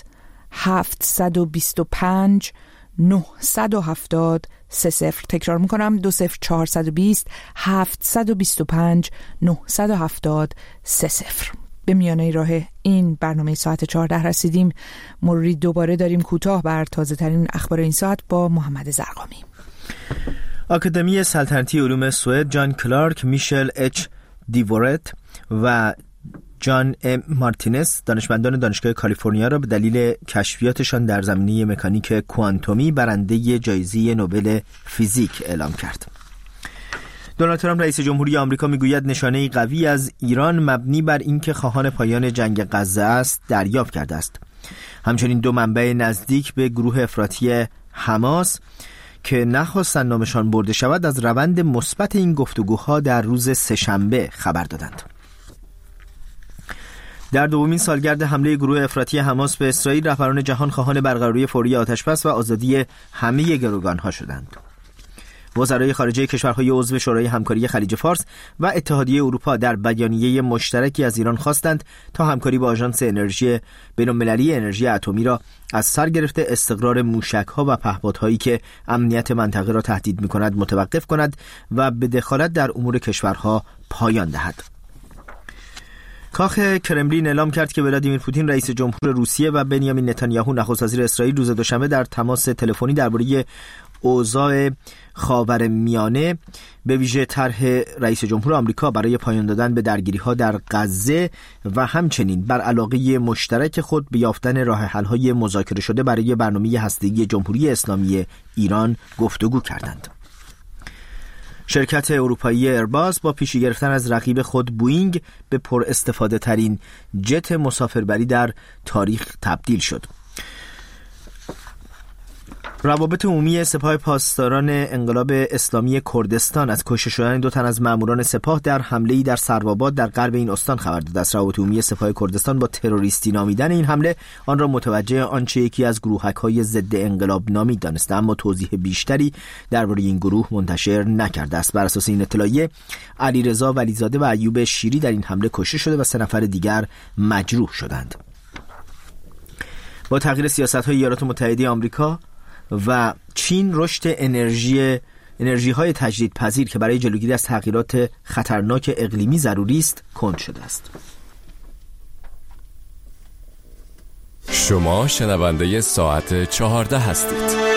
725 970 30. تکرار میکنم: 20420 725 970 30. به میانه راه این برنامه ساعت 14 رسیدیم. مروری دوباره داریم کوتاه بر تازه ترین اخبار این ساعت با محمد زرقامی. آکادمی سلطنتی علوم سوئد جان کلارک، میشل اچ دیورت و جان ام مارتینز، دانشمندان دانشگاه کالیفرنیا را به دلیل کشفیاتشان در زمینه مکانیک کوانتومی برنده جایزه نوبل فیزیک اعلام کرد. دونالد ترامپ رئیس جمهوری آمریکا میگوید نشانه قوی از ایران مبنی بر اینکه خواهان پایان جنگ غزه است دریافت کرده است. همچنین دو منبع نزدیک به گروه افراطی حماس که نخواستند نامشان برده شود از روند مثبت این گفتگوها در روز سه‌شنبه خبر دادند. در دومین سالگرد حمله گروه افراطی حماس به اسرائیل، رهبران جهان خواهان برقراری فوری آتشبس و آزادی همه گروگانها شدند. وزرای خارجه کشورهای عضو شورای همکاری خلیج فارس و اتحادیه اروپا در بیانیه مشترکی از ایران خواستند تا همکاری با آژانس انرژی بین‌المللی انرژی اتمی را از سر گرفته استقرار موشک‌ها و پهپادهایی که امنیت منطقه را تهدید می‌کند متوقف کند و به دخالت در امور کشورها پایان دهد. کاخ کرملین اعلام کرد که ولادیمیر پوتین رئیس جمهور روسیه و بنیامین نتانیاهو نخست وزیر اسرائیل روز دوشنبه در تماس تلفنی درباره اوضاع خاورمیانه، به ویژه طرح رئیس جمهور آمریکا برای پایان دادن به درگیری‌ها در غزه و همچنین بر علاقه مشترک خود به یافتن راه حل‌های مذاکره شده برای برنامه هسته‌ای جمهوری اسلامی ایران گفتگو کردند. شرکت اروپایی ایرباس با پیشی گرفتن از رقیب خود بوئینگ به پر استفاده ترین جت مسافربری در تاریخ تبدیل شد. روابط عمومی سپاه پاسداران انقلاب اسلامی کردستان از کشته شدن 2 تن از ماموران سپاه در حمله‌ای در سروآباد در غرب این استان خبر داده است. روابط عمومی سپاه کردستان با تروریستی نامیدن این حمله آن را متوجه آنچه یکی از گروهک‌های ضد انقلاب نامید دانسته، اما توضیح بیشتری درباره این گروه منتشر نکرده است. بر اساس این اطلاعیه علیرضا ولیزاده و ایوب شیری در این حمله کشته شده و 3 نفر دیگر مجروح شدند. با تغییر سیاست‌های ایالات متحده آمریکا و چین، رشد انرژی‌های تجدیدپذیر که برای جلوگیری از تغییرات خطرناک اقلیمی ضروری است کند شده است. شما شنونده ساعت 14 هستید.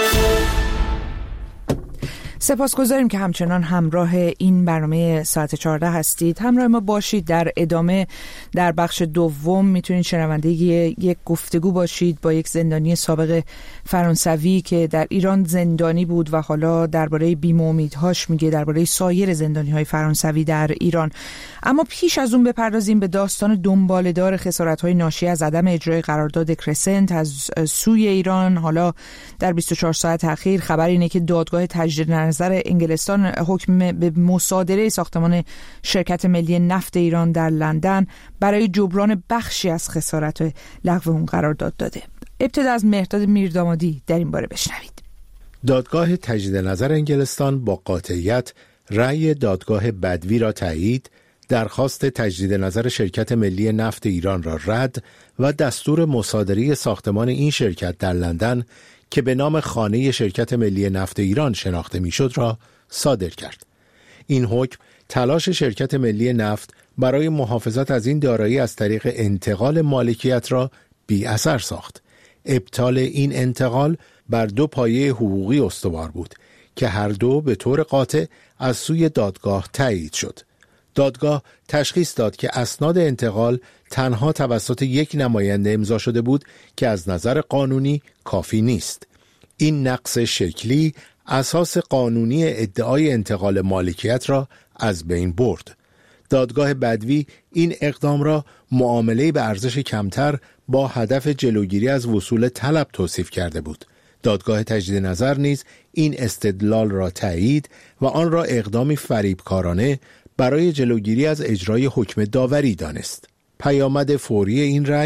سپاسگزاریم که همچنان همراه این برنامه ساعت 14 هستید. همراه ما باشید. در ادامه در بخش دوم میتونید شنونده یک گفتگو باشید با یک زندانی سابق فرانسوی که در ایران زندانی بود و حالا درباره بیم و امیدهاش میگه، درباره سایر زندانی‌های فرانسوی در ایران. اما پیش از اون بپردازیم به داستان دنباله‌دار خسارت‌های ناشی از عدم اجرای قرارداد کرسنت از سوی ایران. حالا در 24 ساعت اخیر خبر اینه که دادگاه تجدید نظر انگلستان حکم به مصادره ساختمان شرکت ملی نفت ایران در لندن برای جبران بخشی از خسارت لغو اون قرارداد داده. ابتدا از مهرداد میردامادی در این باره بشنوید. دادگاه تجدید نظر انگلستان با قاطعیت رأی دادگاه بدوی را تایید، درخواست تجدید نظر شرکت ملی نفت ایران را رد و دستور مصادره ساختمان این شرکت در لندن که به نام خانه شرکت ملی نفت ایران شناخته میشد را صادر کرد. این حکم تلاش شرکت ملی نفت برای محافظت از این دارایی از طریق انتقال مالکیت را بی اثر ساخت. ابطال این انتقال بر 2 پایه حقوقی استوار بود که هر دو به طور قاطع از سوی دادگاه تایید شد. دادگاه تشخیص داد که اسناد انتقال تنها توسط یک نماینده امضا شده بود که از نظر قانونی کافی نیست. این نقص شکلی اساس قانونی ادعای انتقال مالکیت را از بین برد. دادگاه بدوی این اقدام را معامله به ارزش کمتر با هدف جلوگیری از وصول طلب توصیف کرده بود. دادگاه تجدید نظر نیز این استدلال را تایید و آن را اقدامی فریبکارانه برای جلوگیری از اجرای حکم داوری دانست. پیامد فوری این رأی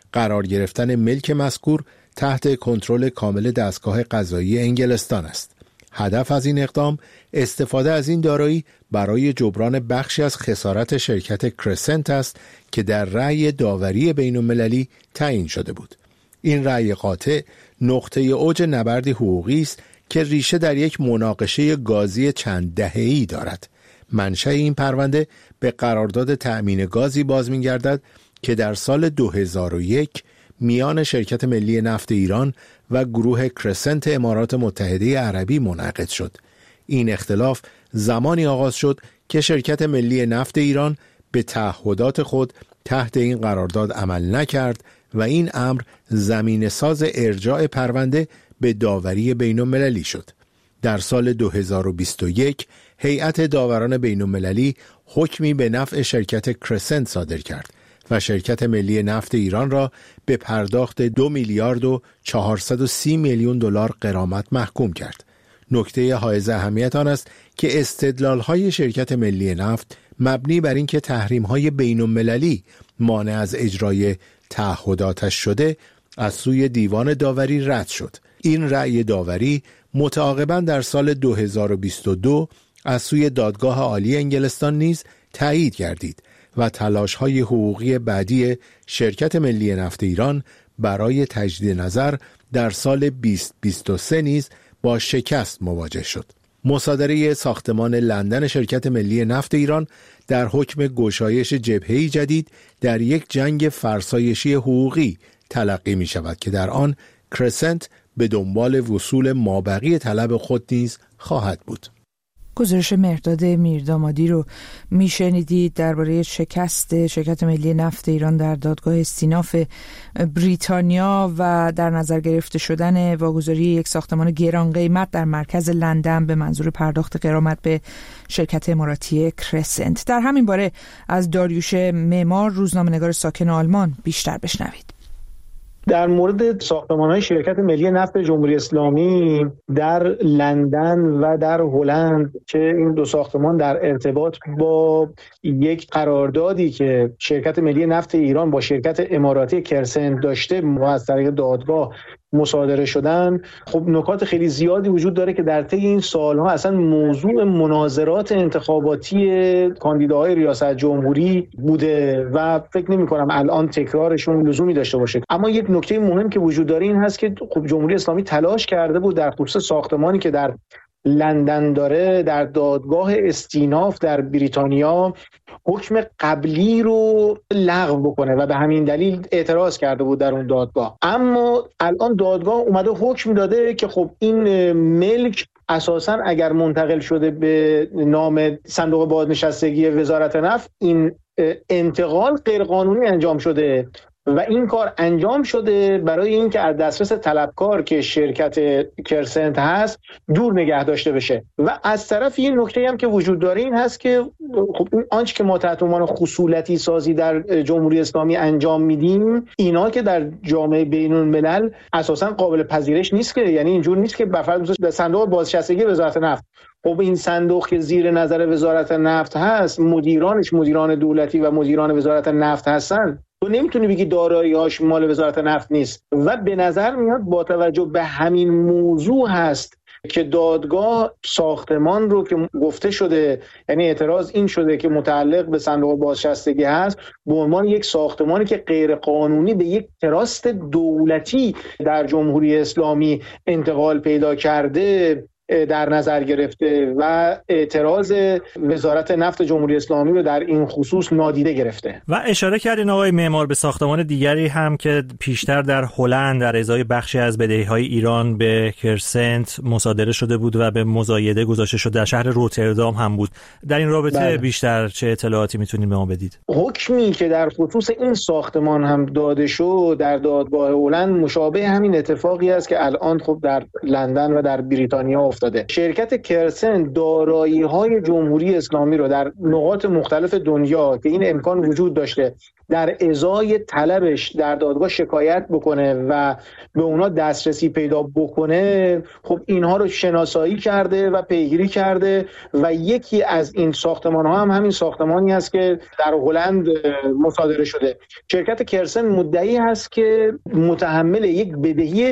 قرار گرفتن ملک مذکور تحت کنترل کامل دستگاه قضایی انگلستان است. هدف از این اقدام استفاده از این دارایی برای جبران بخشی از خسارت شرکت کرسنت است که در رأی داوری بین‌المللی تعیین شده بود. این رأی قاطع نقطه اوج نبرد حقوقی است که ریشه در یک مناقشه گازی چند دهه‌ای دارد. منشأ این پرونده به قرارداد تأمین گازی باز می‌گردد که در سال 2001 میان شرکت ملی نفت ایران و گروه کرسنت امارات متحده عربی منعقد شد. این اختلاف زمانی آغاز شد که شرکت ملی نفت ایران به تعهدات خود تحت این قرارداد عمل نکرد و این امر زمینه‌ساز ارجاع پرونده به داوری بین‌المللی شد. در سال 2021 هیئت داوران بین‌المللی حکمی به نفع شرکت کرسنت صادر کرد و شرکت ملی نفت ایران را به پرداخت 2 میلیارد و 430 میلیون دلار غرامت محکوم کرد. نکته حائز اهمیت آن است که استدلال‌های شرکت ملی نفت مبنی بر اینکه تحریم‌های بین‌المللی مانع از اجرای تعهداتش شده از سوی دیوان داوری رد شد. این رأی داوری متعاقباً در سال 2022 از سوی دادگاه عالی انگلستان نیز تایید گردید و تلاش‌های حقوقی بعدی شرکت ملی نفت ایران برای تجدید نظر در سال 2023 نیز با شکست مواجه شد. مصادره ساختمان لندن شرکت ملی نفت ایران در حکم گشایش جبهه‌ای جدید در یک جنگ فرسایشی حقوقی تلقی می شود که در آن کرسنت به دنبال وصول مابقی طلب خود نیز خواهد بود. گزارش مهرداد میردامادی رو میشنیدید درباره شکست شرکت ملی نفت ایران در دادگاه استیناف بریتانیا و در نظر گرفته شدن واگذاری یک ساختمان گران قیمت در مرکز لندن به منظور پرداخت غرامت به شرکت اماراتی کرسنت. در همین باره از داریوش معمار، روزنامه‌نگار ساکن آلمان، بیشتر بشنوید. در مورد ساختمان‌های شرکت ملی نفت جمهوری اسلامی در لندن و در هلند که این دو ساختمان در ارتباط با یک قراردادی که شرکت ملی نفت ایران با شرکت اماراتی کرسنت داشته و از طریق دادگاه مصادره شدن، خب نکات خیلی زیادی وجود داره که در طی این سالها اصلا موضوع مناظرات انتخاباتی کاندیداهای ریاست جمهوری بوده و فکر نمی‌کنم الان تکرارشون لزومی داشته باشه. اما یک نکته مهم که وجود داره این هست که خب جمهوری اسلامی تلاش کرده بود در خصوص ساختمانی که در لندن داره در دادگاه استیناف در بریتانیا حکم قبلی رو لغو بکنه و به همین دلیل اعتراض کرده بود در اون دادگاه. اما الان دادگاه اومده حکم داده که خب این ملک اساساً اگر منتقل شده به نام صندوق بازنشستگی وزارت نفت، این انتقال غیرقانونی انجام شده و این کار انجام شده برای اینکه از دسترس طلبکار که شرکت کرسنت هست دور نگه داشته بشه. و از طرف این نکته هم که وجود داره این هست که خب آنچه که ما تحت عنوان خصولتی سازی در جمهوری اسلامی انجام میدیم، اینا که در جامعه بین الملل اساسا قابل پذیرش نیست، که یعنی اینجور نیست که به صندوق بازنشستگی وزارت نفت، خب این صندوق که زیر نظر وزارت نفت هست، مدیرانش مدیران دولتی و مدیران وزارت نفت هستن، تو نمیتونی بگی دارایی‌هاش مال وزارت نفت نیست. و به نظر میاد با توجه به همین موضوع هست که دادگاه ساختمان رو که گفته شده، یعنی اعتراض این شده که متعلق به صندوق بازنشستگی هست، به عنوان یک ساختمانی که غیر قانونی به یک تراست دولتی در جمهوری اسلامی انتقال پیدا کرده در نظر گرفته و اعتراض وزارت نفت جمهوری اسلامی رو در این خصوص نادیده گرفته. و اشاره کردین آقای معمار به ساختمان دیگری هم که پیشتر در هلند در ازای بخشی از بدهی‌های ایران به کرسنت مصادره شده بود و به مزایده گذاشته شده، در شهر روتردام هم بود. در این رابطه بیشتر چه اطلاعاتی میتونید به ما بدید؟ حکمی که در خصوص این ساختمان هم داده شد در دادگاه هلند مشابه همین اتفاقی است که الان خب در لندن و در بریتانیا افتاده. شرکت کرسنت دارایی‌های جمهوری اسلامی رو در نقاط مختلف دنیا که این امکان وجود داشته در ازای طلبش در دادگاه شکایت بکنه و به اونا دسترسی پیدا بکنه، خب اینها رو شناسایی کرده و پیگیری کرده و یکی از این ساختمان‌ها هم همین ساختمانی است که در هلند مصادره شده. شرکت کرسن مدعی هست که متحمل یک بدهی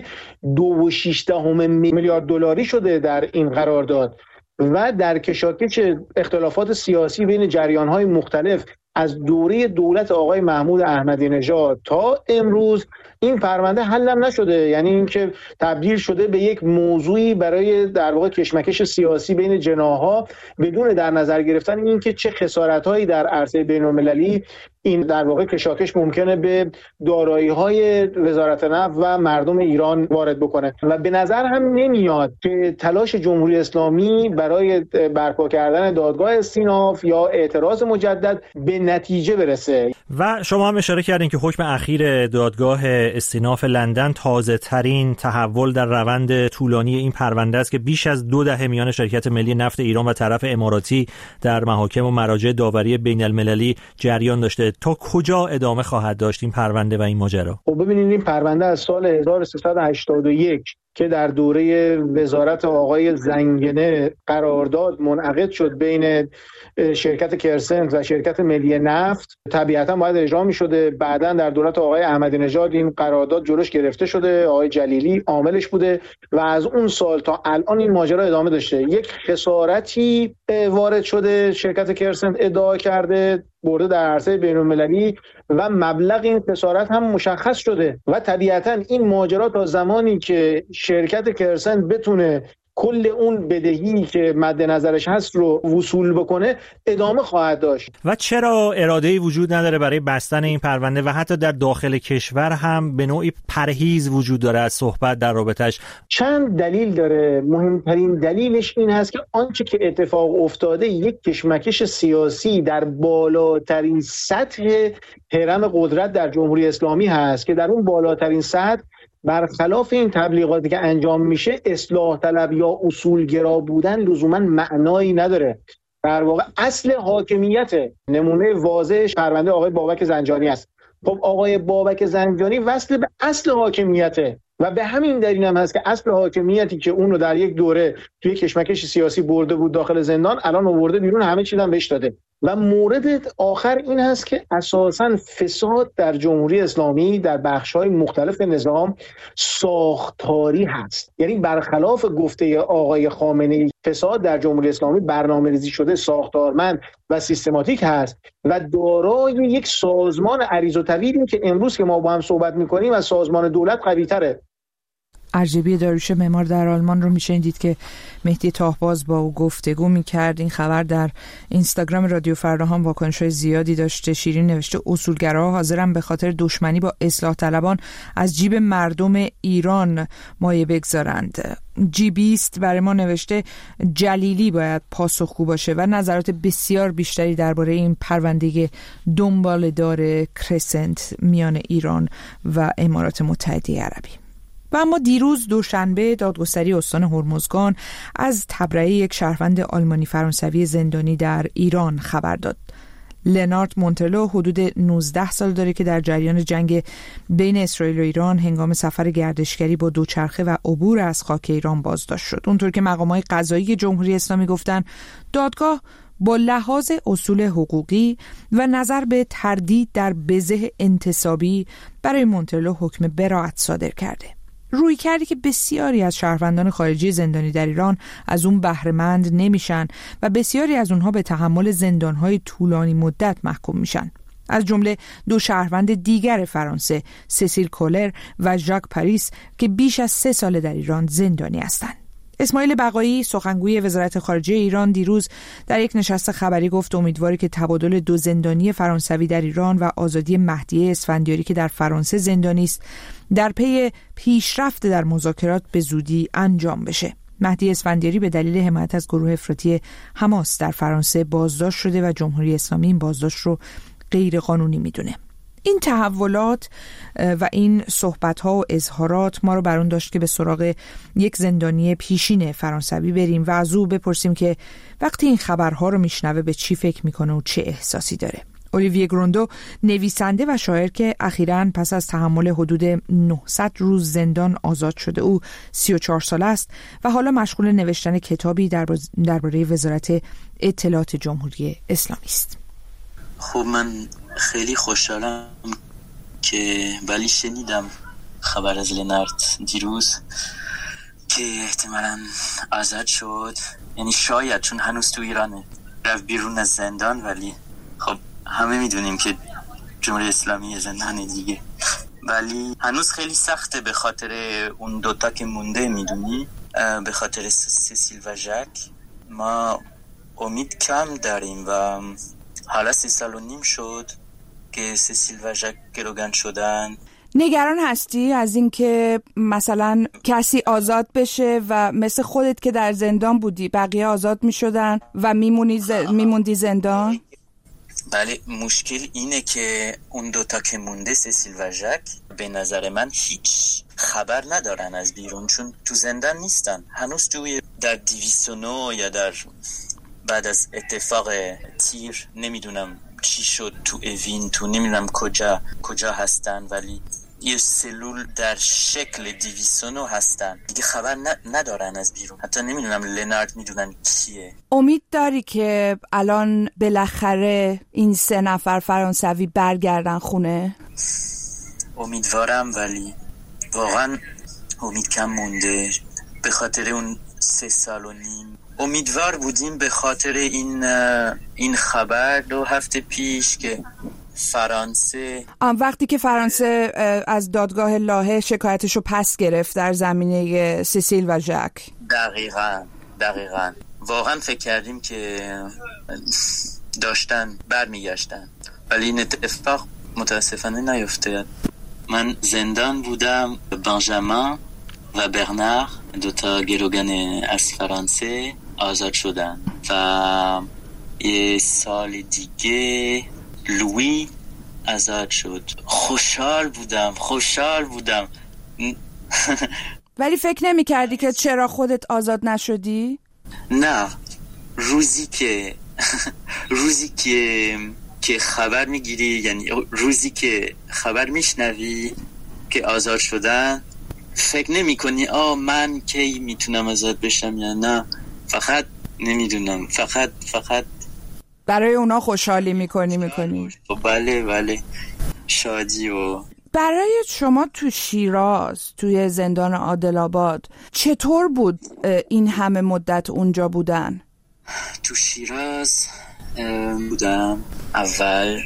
2.6 میلیارد دلاری شده در این قرارداد و در کشاکش اختلافات سیاسی بین جریان‌های مختلف از دوره دولت آقای محمود احمدی نژاد تا امروز این پرونده حلم نشده، یعنی اینکه تبدیل شده به یک موضوعی برای در واقع کشمکش سیاسی بین جناح‌ها بدون در نظر گرفتن اینکه چه خسارت‌هایی در عرصه بین‌المللی این در واقع کشاکش ممکنه به دارایی‌های وزارت نفت و مردم ایران وارد بکنه. و به نظر هم نمیاد که تلاش جمهوری اسلامی برای برپا کردن دادگاه استیناف یا اعتراض مجدد به نتیجه برسه. و شما هم اشاره کردین که حکم اخیر دادگاه استیناف لندن تازه ترین تحول در روند طولانی این پرونده است که بیش از 2 دهه میان شرکت ملی نفت ایران و طرف اماراتی در محاکم و مراجع داوری بین المللی جریان داشته. تا کجا ادامه خواهد داشت این پرونده و این ماجرا؟ خب ببینید این پرونده از سال 1381 که در دوره وزارت آقای زنگنه قرارداد منعقد شد بین شرکت کرسنت و شرکت ملی نفت، طبیعتا باید اجرا می‌شده. بعداً در دولت آقای احمدی نژاد این قرارداد جلوش گرفته شده، آقای جلیلی عاملش بوده و از اون سال تا الان این ماجرا ادامه داشته. یک خسارتی وارد شده، شرکت کرسنت ادعا کرده برده در عرصه بین‌المللی و مبلغ این خسارت هم مشخص شده و طبیعتا این ماجرا تا زمانی که شرکت کرسنت بتونه کل اون بدهی که مد نظرش هست رو وصول بکنه ادامه خواهد داشت. و چرا اراده‌ای وجود نداره برای بستن این پرونده و حتی در داخل کشور هم به نوعی پرهیز وجود داره از صحبت در رابطش؟ چند دلیل داره. مهمترین دلیلش این هست که آنچه که اتفاق افتاده یک کشمکش سیاسی در بالاترین سطح هرم قدرت در جمهوری اسلامی هست که در اون بالاترین سطح برخلاف این تبلیغاتی که انجام میشه اصلاح طلب یا اصولگرا بودن لزوما معنایی نداره. در واقع اصل حاکمیت نمونه واضحش پرونده آقای بابک زنجانی است. خب آقای بابک زنجانی وصل به اصل حاکمیته و به همین دلیل هم هست که اصل حاکمیتی که اون رو در یک دوره توی کشمکش سیاسی برده بود داخل زندان الان آورده بیرون، همه چیز هم بهش داده. و مورد آخر این هست که اساساً فساد در جمهوری اسلامی در بخش‌های مختلف نظام ساختاری هست. یعنی برخلاف گفته آقای خامنه‌ای فساد در جمهوری اسلامی برنامه‌ریزی شده، ساختارمند و سیستماتیک هست و دارای یک سازمان عریض و طویلی که امروز که ما با هم صحبت می‌کنیم از سازمان دولت قوی‌تره. ارجبی داریوش معمار در آلمان رو میشنیدید که مهدی تاهباز با او گفتگو میکرد. این خبر در اینستاگرام رادیو فردا هم واکنش‌های زیادی داشته. شیرین نوشته اصولگراها حاضرن به خاطر دشمنی با اصلاح طلبان از جیب مردم ایران مایه بگذارند. جی20 برای ما نوشته جلیلی باید پاسخگو باشه و نظرات بسیار بیشتری درباره این پرونده دنباله‌دار کرسنت میان ایران و امارات متحده عربی. و اما دیروز دوشنبه دادگستری استان هرمزگان از تبرئه یک شهروند آلمانی فرانسوی زندانی در ایران خبر داد. لنارد مونتلو حدود 19 سال داره که در جریان جنگ بین اسرائیل و ایران هنگام سفر گردشگری با دوچرخه و عبور از خاک ایران بازداشت شد. اونطور که مقامات قضایی جمهوری اسلامی گفتن، دادگاه با لحاظ اصول حقوقی و نظر به تردید در بزه انتصابی برای مونتلو حکم براءت صادر کرده. روی کردی که بسیاری از شهروندان خارجی زندانی در ایران از اون بهره‌مند نمیشن و بسیاری از اونها به تحمل زندانهای طولانی مدت محکوم میشن. از جمله 2 شهروند دیگر فرانسه، سسیل کولر و ژاک پاریس که بیش از 3 سال در ایران زندانی هستند. اسماعیل بقایی سخنگوی وزارت خارجه ایران دیروز در یک نشست خبری گفت امیدواره که تبادل 2 زندانی فرانسوی در ایران و آزادی مهدی اسفندیاری که در فرانسه زندانی است در پی پیشرفت در مذاکرات به زودی انجام بشه. مهدی اسفندیاری به دلیل حمایت از گروه افراطی حماس در فرانسه بازداشت شده و جمهوری اسلامی این بازداشت رو غیر قانونی میدونه. این تحولات و این صحبت‌ها و اظهارات ما رو برون داشت که به سراغ یک زندانی پیشین فرانسوی بریم و از او بپرسیم که وقتی این خبرها رو میشنوه به چی فکر میکنه و چه احساسی داره. اولیویه گروندو نویسنده و شاعر که اخیراً پس از تحمل حدود 900 روز زندان آزاد شده. او 34 ساله است و حالا مشغول نوشتن کتابی درباره وزارت اطلاعات جمهوری اسلامی است. خب من خیلی خوشحالم که ولی شنیدم خبر از لنارد دیروز که احتمالاً آزاد شد، یعنی شاید، چون هنوز تو ایرانه، رفت بیرون از زندان. ولی خب همه میدونیم که جمهوری اسلامی زندانه دیگه، ولی هنوز خیلی سخته به خاطر اون دوتا که مونده، میدونی، به خاطر سیسیل و ژاک. ما امید کم داریم و حالا 3.5 سال شد که سیسیل و ژاک گروگان شدن. نگران هستی از اینکه مثلا کسی آزاد بشه و مثل خودت که در زندان بودی بقیه آزاد می شدن و میموندی زندان؟ بله، مشکل اینه که اون دوتا که مونده، سیسیل و ژاک، به نظر من هیچ خبر ندارن از بیرون، چون تو زندان نیستن هنوز. توی در 209 یا در بعد از اتفاق تیر نمیدونم چی شد تو اوین، تو نمیدونم کجا هستن، ولی یه سلول در شکل 209 هستن دیگه، خبر ندارن از بیرون. حتی نمیدونم لنارد میدونن کیه. امید داری که الان بالاخره این 3 نفر فرانسوی برگردن خونه؟ امیدوارم، ولی واقعا امید کم مونده به خاطر اون 3.5 سال. امیدوار بودیم به خاطر این خبر 2 هفته پیش که فرانسه، وقتی که فرانسه از دادگاه لاهه شکایتشو پس گرفت در زمینه سیسیل و ژاک. دقیقاً واقعا فکر کردیم که داشتن برمیگشتن، ولی این اتفاق متاسفانه نیفتاد. من زندان بودم. بنجامین و برنار، 2 گروگان از فرانسه، آزاد شدن و 1 سال دیگه لویی آزاد شد. خوشحال بودم. ولی فکر نمی کردی که چرا خودت آزاد نشدی؟ نه، روزی که خبر میگیری، یعنی روزی که خبر میشنوی که آزاد شدن، فکر نمی کنی من کی میتونم آزاد بشم یا نه. فقط نمیدونم، فقط برای اونا خوشحالی میکنی. بله، شادی. و برای شما تو شیراز، توی زندان عادل‌آباد، چطور بود این همه مدت اونجا بودن؟ تو شیراز بودم اول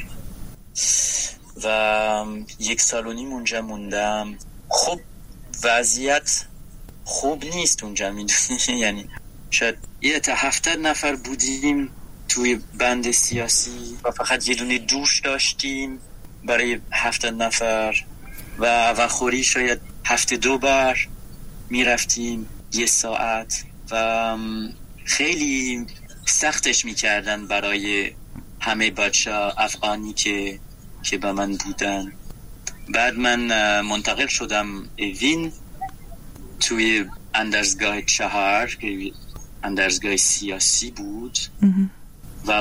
و 1.5 سال اونجا موندم. خب وضعیت خوب نیست اونجا، میدونی، یعنی شاید 70 نفر بودیم توی بند سیاسی و فقط 1 دونه دوش داشتیم برای 70 نفر و غذاخوری شاید هفته 2 بار میرفتیم 1 ساعت و خیلی سختش میکردن برای همه بچه افغانی که با من بودن. بعد من منتقل شدم اوین توی اندرزگاه 4 که اندرزگاه سیاسی بود و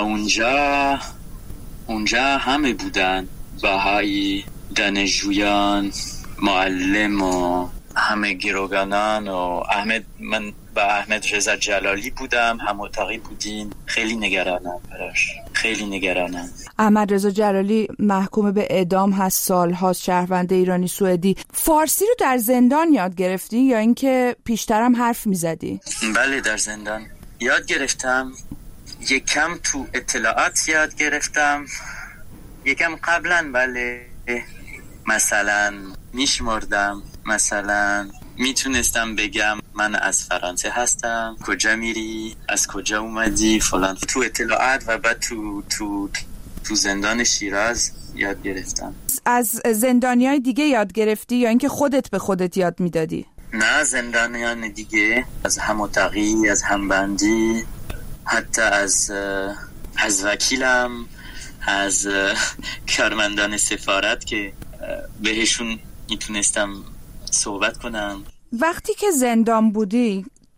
اونجا همه بودن، بهایی، دانشجویان، معلم و همه گروگانان و من با احمد رضا جلالی بودم، هم اتاقی بودیم. خیلی نگرانم براش، خیلی نگرانم. احمد رضا جلالی محکوم به اعدام هست، سال‌هاست، شهروند ایرانی سوئدی. فارسی رو در زندان یاد گرفتی یا اینکه پیشترم حرف میزدی؟ بله، در زندان یاد گرفتم. یکم تو اطلاعات یاد گرفتم، یکم قبلا. بله، مثلا میشمردم، مثلا میتونستم بگم من از فرانسه هستم، کجا میری، از کجا اومدی، فلان. تو اطلاعات و بعد تو زندان شیراز یاد گرفتم. از زندانیای دیگه یاد گرفتی یا اینکه خودت به خودت یاد میدادی؟ نه، زندانیان دیگه، از هم‌اتاقی، از همبندی، حتی از وکیلم، از کارمندان سفارت که بهشون میتونستم صحبت کنم. وقتی که زندان بودی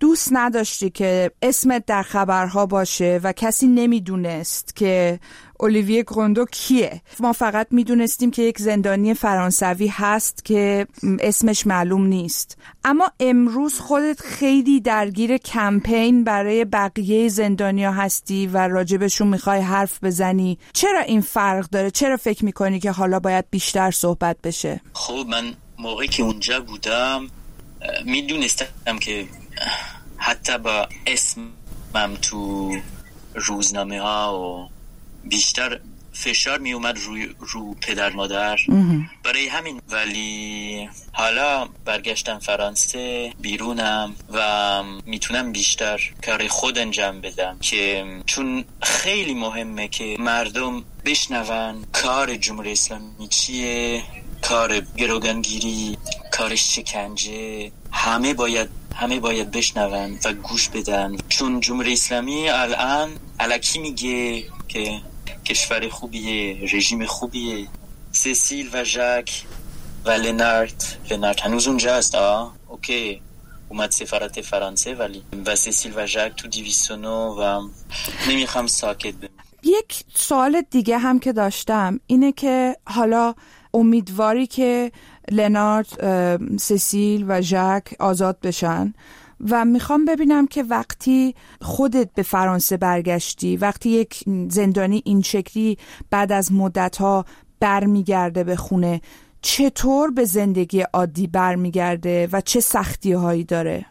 دوست نداشتی که اسمت در خبرها باشه و کسی نمیدونست که اولیویه گروندو کیه. ما فقط میدونستیم که یک زندانی فرانسوی هست که اسمش معلوم نیست. اما امروز خودت خیلی درگیر کمپین برای بقیه زندانیا هستی و راجبشون میخوای حرف بزنی. چرا این فرق داره؟ چرا فکر میکنی که حالا باید بیشتر صحبت بشه؟ خب من موقعی که اونجا بودم میدونستم که حتی با اسمم تو روزنامه ها و بیشتر فشار می اومد رو پدر مادر. برای همین ولی حالا برگشتم فرانسه، بیرونم و میتونم بیشتر کار خود انجام بدم که چون خیلی مهمه که مردم بشنون کار جمهوری اسلامی چیه، کار گروگانگیری، کار شکنجه، همه باید بشنون و گوش بدن. چون جمهوری اسلامی الان الکی میگه که کشور خوبیه، رژیم خوبیه. سیسیل و ژاک و لنارد هنوز اونجا هست. اوکی اومد سفارت فرانسه ولی و سیسیل و ژاک تو 209 و نمیخوام ساکت بمونم. یک سوال دیگه هم که داشتم اینه که حالا امیدواری که لنارد، سیسیل و ژاک آزاد بشن و میخوام ببینم که وقتی خودت به فرانسه برگشتی، وقتی یک زندانی این شکلی بعد از مدت‌ها برمیگرده به خونه، چطور به زندگی عادی برمیگرده و چه سختی‌هایی داره؟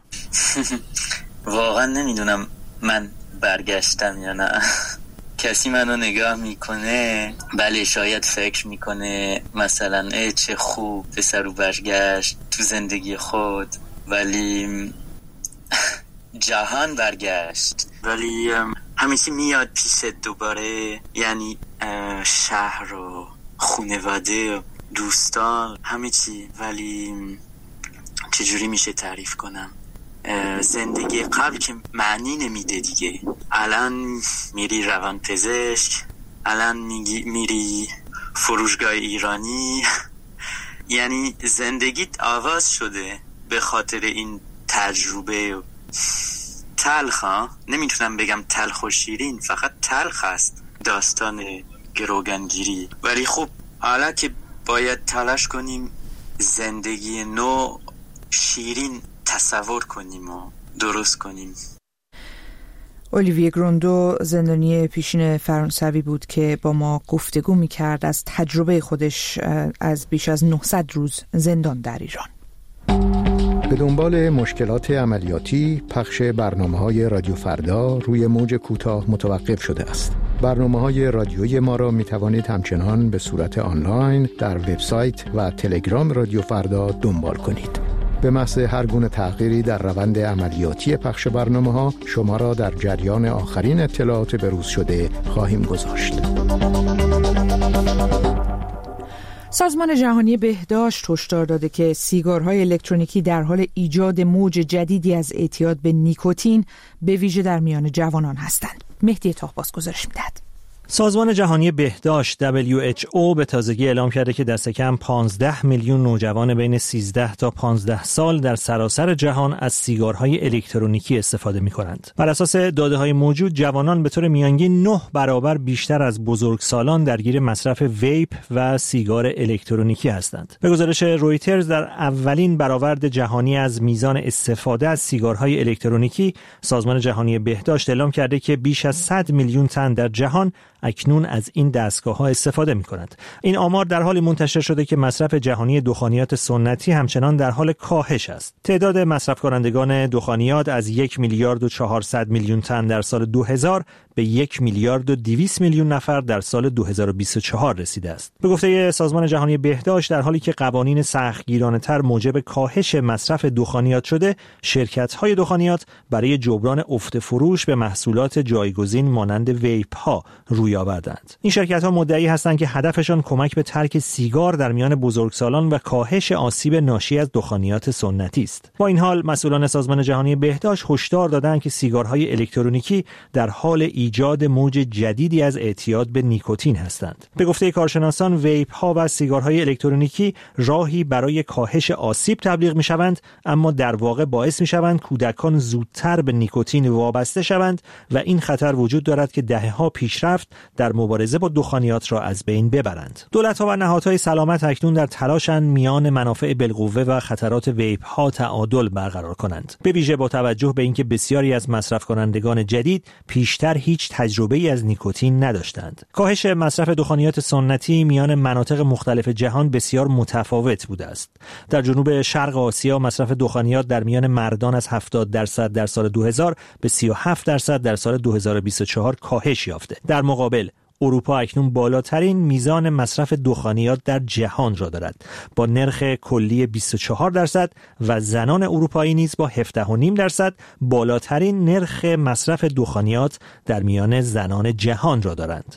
واقعا نمیدونم من برگشتم یا نه. کسی منو نگاه میکنه، بله شاید فکر میکنه مثلا چه خوب پسرو برگشت تو زندگی خود، ولی جهان برگشت. ولی همیشه میاد پیشت دوباره، یعنی شهر و خانواده و دوستان همه چی. ولی چجوری میشه تعریف کنم؟ زندگی قبل که معنی نمیده دیگه. الان میری روانپزشک، الان میری فروشگاه ایرانی یعنی زندگیت آواز شده به خاطر این تجربه. تلخ، نمیتونم بگم تلخ و شیرین، فقط تلخ است داستان گروگانگیری. ولی خب حالا که باید تلاش کنیم زندگی نو شیرین تصور کنیم و درست کنیم. اولیویه گروندو زندانی پیشین فرانسوی بود که با ما گفتگو میکرد از تجربه خودش از بیش از 900 روز زندان در ایران. به دنبال مشکلات عملیاتی، پخش برنامه‌های رادیو فردا روی موج کوتاه متوقف شده است. برنامه‌های رادیویی ما را می‌توانید همچنان به صورت آنلاین در وبسایت و تلگرام رادیو فردا دنبال کنید. به محض هر گونه تغییری در روند عملیاتی پخش برنامه‌ها شما را در جریان آخرین اطلاعات بروز شده خواهیم گذاشت. سازمان جهانی بهداشت هشدار داده که سیگارهای الکترونیکی در حال ایجاد موج جدیدی از اعتیاد به نیکوتین به ویژه در میان جوانان هستند. مهدی تاهباز گزارش می‌دهد. سازمان جهانی بهداشت WHO به تازگی اعلام کرده که دست کم 15 میلیون نوجوان بین 13 تا 15 سال در سراسر جهان از سیگارهای الکترونیکی استفاده می‌کنند. بر اساس داده‌های موجود، جوانان به طور میانگین 9 برابر بیشتر از بزرگسالان درگیر مصرف ویپ و سیگار الکترونیکی هستند. به گزارش رویترز، در اولین برآورد جهانی از میزان استفاده از سیگارهای الکترونیکی، سازمان جهانی بهداشت اعلام کرده که بیش از 100 میلیون تن در جهان اکنون از این دستگاه‌ها استفاده می‌کنند. این آمار در حالی منتشر شده که مصرف جهانی دخانیات سنتی همچنان در حال کاهش است. تعداد مصرف کنندگان دخانیات از 1 میلیارد و 400 میلیون تن در سال 2000 به 1 میلیارد و 200 میلیون نفر در سال 2024 رسیده است. به گفته سازمان جهانی بهداشت، در حالی که قوانین سختگیرانه‌تر موجب کاهش مصرف دخانیات شده، شرکت‌های دخانیات برای جبران افت فروش به محصولات جایگزین مانند ویپ‌ها روی آوردند. این شرکت‌ها مدعی هستند که هدفشان کمک به ترک سیگار در میان بزرگسالان و کاهش آسیب ناشی از دخانیات سنتی است. با این حال، مسئولان سازمان جهانی بهداشت هشدار دادند که سیگارهای الکترونیکی در حال ایجاد موج جدیدی از اعتیاد به نیکوتین هستند. به گفته کارشناسان، ویپ ها و سیگارهای الکترونیکی راهی برای کاهش آسیب تبلیغ می‌شوند، اما در واقع باعث می‌شوند کودکان زودتر به نیکوتین وابسته شوند و این خطر وجود دارد که دهه‌ها پیشرفت در مبارزه با دخانیات را از بین ببرند. دولت‌ها و نهادهای سلامت اکنون در تلاشند میان منافع بالقوه و خطرات ویپ ها تعادل برقرار کنند، به ویژه با توجه به اینکه بسیاری از مصرف کنندگان جدید پیشتر هیچ تجربه‌ای از نیکوتین نداشتند. کاهش مصرف دخانیات سنتی میان مناطق مختلف جهان بسیار متفاوت بوده است. در جنوب شرق آسیا مصرف دخانیات در میان مردان از 70% در سال 2000 به 37% در سال 2024 کاهش یافته. در مقابل اروپا اکنون بالاترین میزان مصرف دخانیات در جهان را دارد با نرخ کلی 24% و زنان اروپایی نیز با 17.5% بالاترین نرخ مصرف دخانیات در میان زنان جهان را دارند.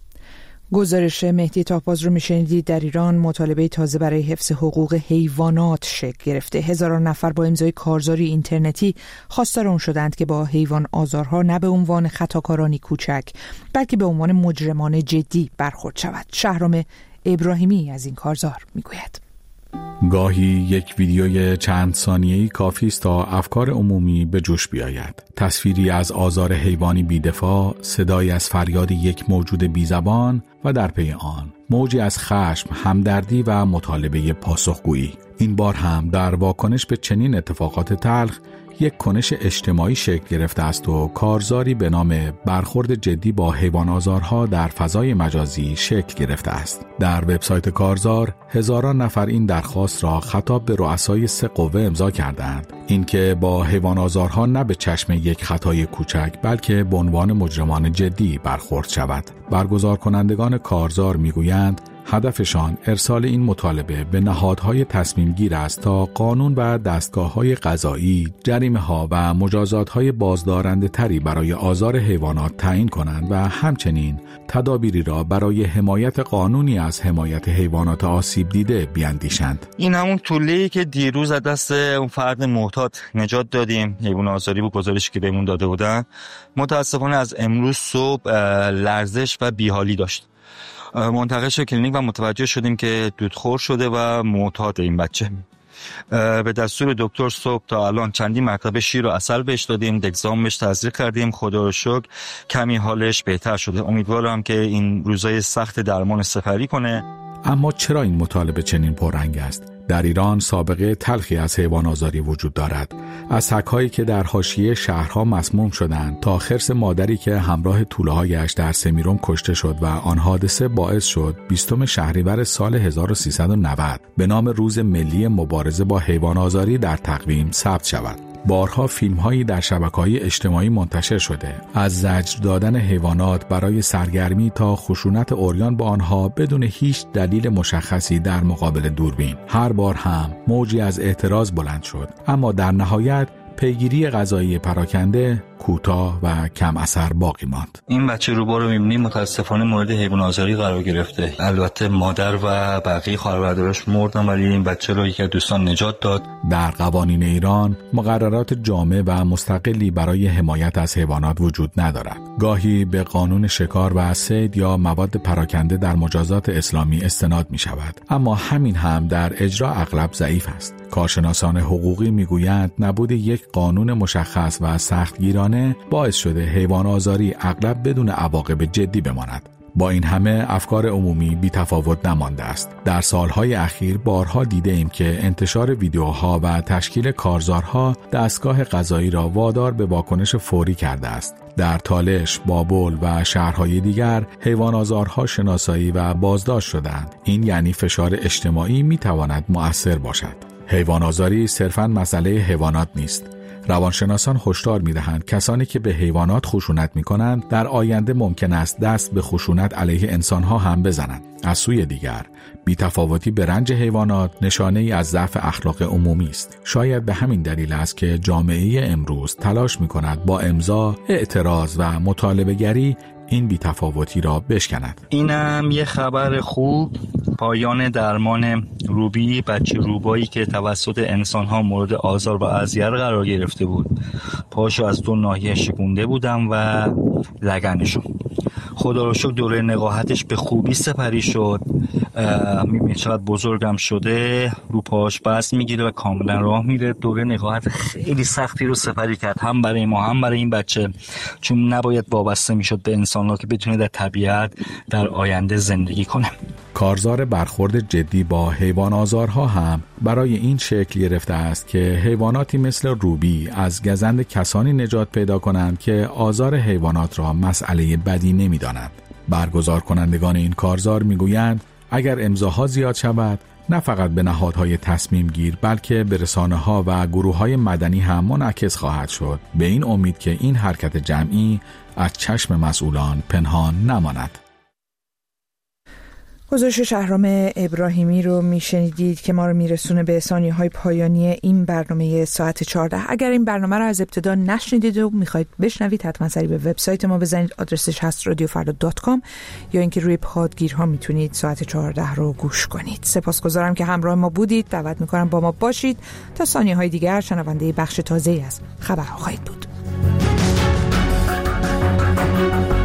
گزارش مهدی تاپاز رو میشنیدید. در ایران مطالبه تازه برای حفظ حقوق حیوانات شکل گرفته. هزاران نفر با امضای کارزاری اینترنتی خواستار اون شدند که با حیوان آزارها نه به عنوان خطاکارانی کوچک بلکه به عنوان مجرمان جدی برخورد شود. شهرام ابراهیمی از این کارزار میگوید. گاهی یک ویدیوی چند ثانیه‌ای کافی است تا افکار عمومی به جوش بیاید. تصویری از آزار حیوانی بی‌دفاع، صدایی از فریاد یک موجود بی‌زبان و در پی آن موجی از خشم، همدردی و مطالبه پاسخگویی. این بار هم در واکنش به چنین اتفاقات تلخ یک کنش اجتماعی شکل گرفته است و کارزاری به نام برخورد جدی با حیوان آزارها در فضای مجازی شکل گرفته است. در وبسایت کارزار هزاران نفر این درخواست را خطاب به رؤسای 3 قوه امضا کردند. اینکه با حیوان آزارها نه به چشم یک خطای کوچک بلکه به عنوان مجرمان جدی برخورد شود. برگزار کنندگان کارزار میگویند هدفشان ارسال این مطالبه به نهادهای تصمیم گیر است تا قانون و دستگاه‌های قضایی جریمه‌ها و مجازات‌های بازدارنده تری برای آزار حیوانات تعیین کنند و همچنین تدابیری را برای حمایت قانونی از حمایت حیوانات آسیب دیده بیاندیشند. این همون طوله‌ای که دیروز از دست اون فرد محتاط نجات دادیم، حیوان آزاری بود، گزارشی که بهمون داده بودن. متأسفانه از امروز صبح لرزش و بیحالی داشت. منتقل شد کلینیک و متوجه شدیم که دودخور شده و معتاد این بچه. به دستور دکتر صبح تا الان چندین مرتبه شیر و عسل بهش دادیم، دگزام بهش تزریق کردیم. خدا رو شکر کمی حالش بهتر شده. امیدوارم که این روزای سخت درمان سپری کنه. اما چرا این مطالبه چنین پررنگ است؟ در ایران سابقه تلخی از حیوان آزاری وجود دارد. از سگ‌هایی که در حاشیه شهرها مسموم شدند تا خرس مادری که همراه توله‌هایش در سمیرون کشته شد و آن حادثه باعث شد 20 شهریور سال 1390 به نام روز ملی مبارزه با حیوان آزاری در تقویم ثبت شود. بارها فیلم‌هایی در شبکه‌های اجتماعی منتشر شده از زجر دادن حیوانات برای سرگرمی تا خشونت عریان با آنها بدون هیچ دلیل مشخصی در مقابل دوربین. هر بار هم موجی از اعتراض بلند شد، اما در نهایت پیگیری قضایی پراکنده کوتاه و کم اثر باقی ماند. این بچه روبا رو می‌بینیم متاسفانه مورد حیوان آزاری قرار گرفته. البته مادر و بقیه خواهر برادرش مردن ولی این بچه رو یکی از دوستان نجات داد. در قوانین ایران مقررات جامع و مستقلی برای حمایت از حیوانات وجود ندارد. گاهی به قانون شکار و صید یا مواد پراکنده در مجازات اسلامی استناد می‌شود، اما همین هم در اجرا اغلب ضعیف است. کارشناسان حقوقی میگویند نبود یک قانون مشخص و سختگیرانه باعث شده حیوان آزاری اغلب بدون عواقب جدی بماند. با این همه افکار عمومی بی تفاوت نمانده است. در سالهای اخیر بارها دیده ایم که انتشار ویدیوها و تشکیل کارزارها دستگاه قضایی را وادار به واکنش فوری کرده است. در تالش، بابل و شهرهای دیگر حیوان آزارها شناسایی و بازداشت شدند. این یعنی فشار اجتماعی می تواند مؤثر باشد. حیوان آزاری صرفاً مسئله حیوانات نیست. روانشناسان هشدار می‌دهند کسانی که به حیوانات خشونت می‌کنند در آینده ممکن است دست به خشونت علیه انسان‌ها هم بزنند. از سوی دیگر بی‌تفاوتی به رنج حیوانات نشانه‌ای از ضعف اخلاق عمومی است. شاید به همین دلیل است که جامعه امروز تلاش می‌کند با امضا، اعتراض و مطالبه‌گری این بی‌تفاوتی را بشکند. اینم یه خبر خوب، پایان درمان روبی، بچه روبایی که توسط انسان‌ها مورد آزار و اذیت قرار گرفته بود. پاشو از 2 ناحیه شکونده بودم و لگنشو. خدا رو شکر دوره نقاهتش به خوبی سپری شد. میبینید چقدر بزرگم شده، رو پاش بست میگیره و کاملا راه میره. دوره نقاهت خیلی سختی رو سپری کرد، هم برای ما هم برای این بچه، چون نباید وابسته میشد به انسان ها که بتونه در طبیعت در آینده زندگی کنه. کارزار برخورد جدی با حیوان آزارها هم برای این شکل گرفته است که حیواناتی مثل روبی از گزند کسانی نجات پیدا کنند که آزار حیوانات را مسئله بدی نمی‌دانند. برگزار کنندگان این کارزار میگویند اگر امضاها زیاد شود، نه فقط به نهادهای تصمیم گیر بلکه به رسانه‌ها و گروه‌های مدنی هم منعکس خواهد شد، به این امید که این حرکت جمعی از چشم مسئولان پنهان نماند. گزارش شهرام ابراهیمی رو میشنیدید که ما رو میرسونه به ثانیه‌های پایانی این برنامه ساعت 14. اگر این برنامه رو از ابتدا نشنیدید و میخواید بشنوید، حتما سری به وبسایت ما بزنید. آدرسش هست radiofarda.com، یا اینکه روی پادگیرها میتونید ساعت 14 رو گوش کنید. سپاسگزارم که همراه ما بودید. دعوت میکنم با ما باشید تا ثانیه‌های دیگر شنونده بخش تازه‌ای از خبرها خواهید بود.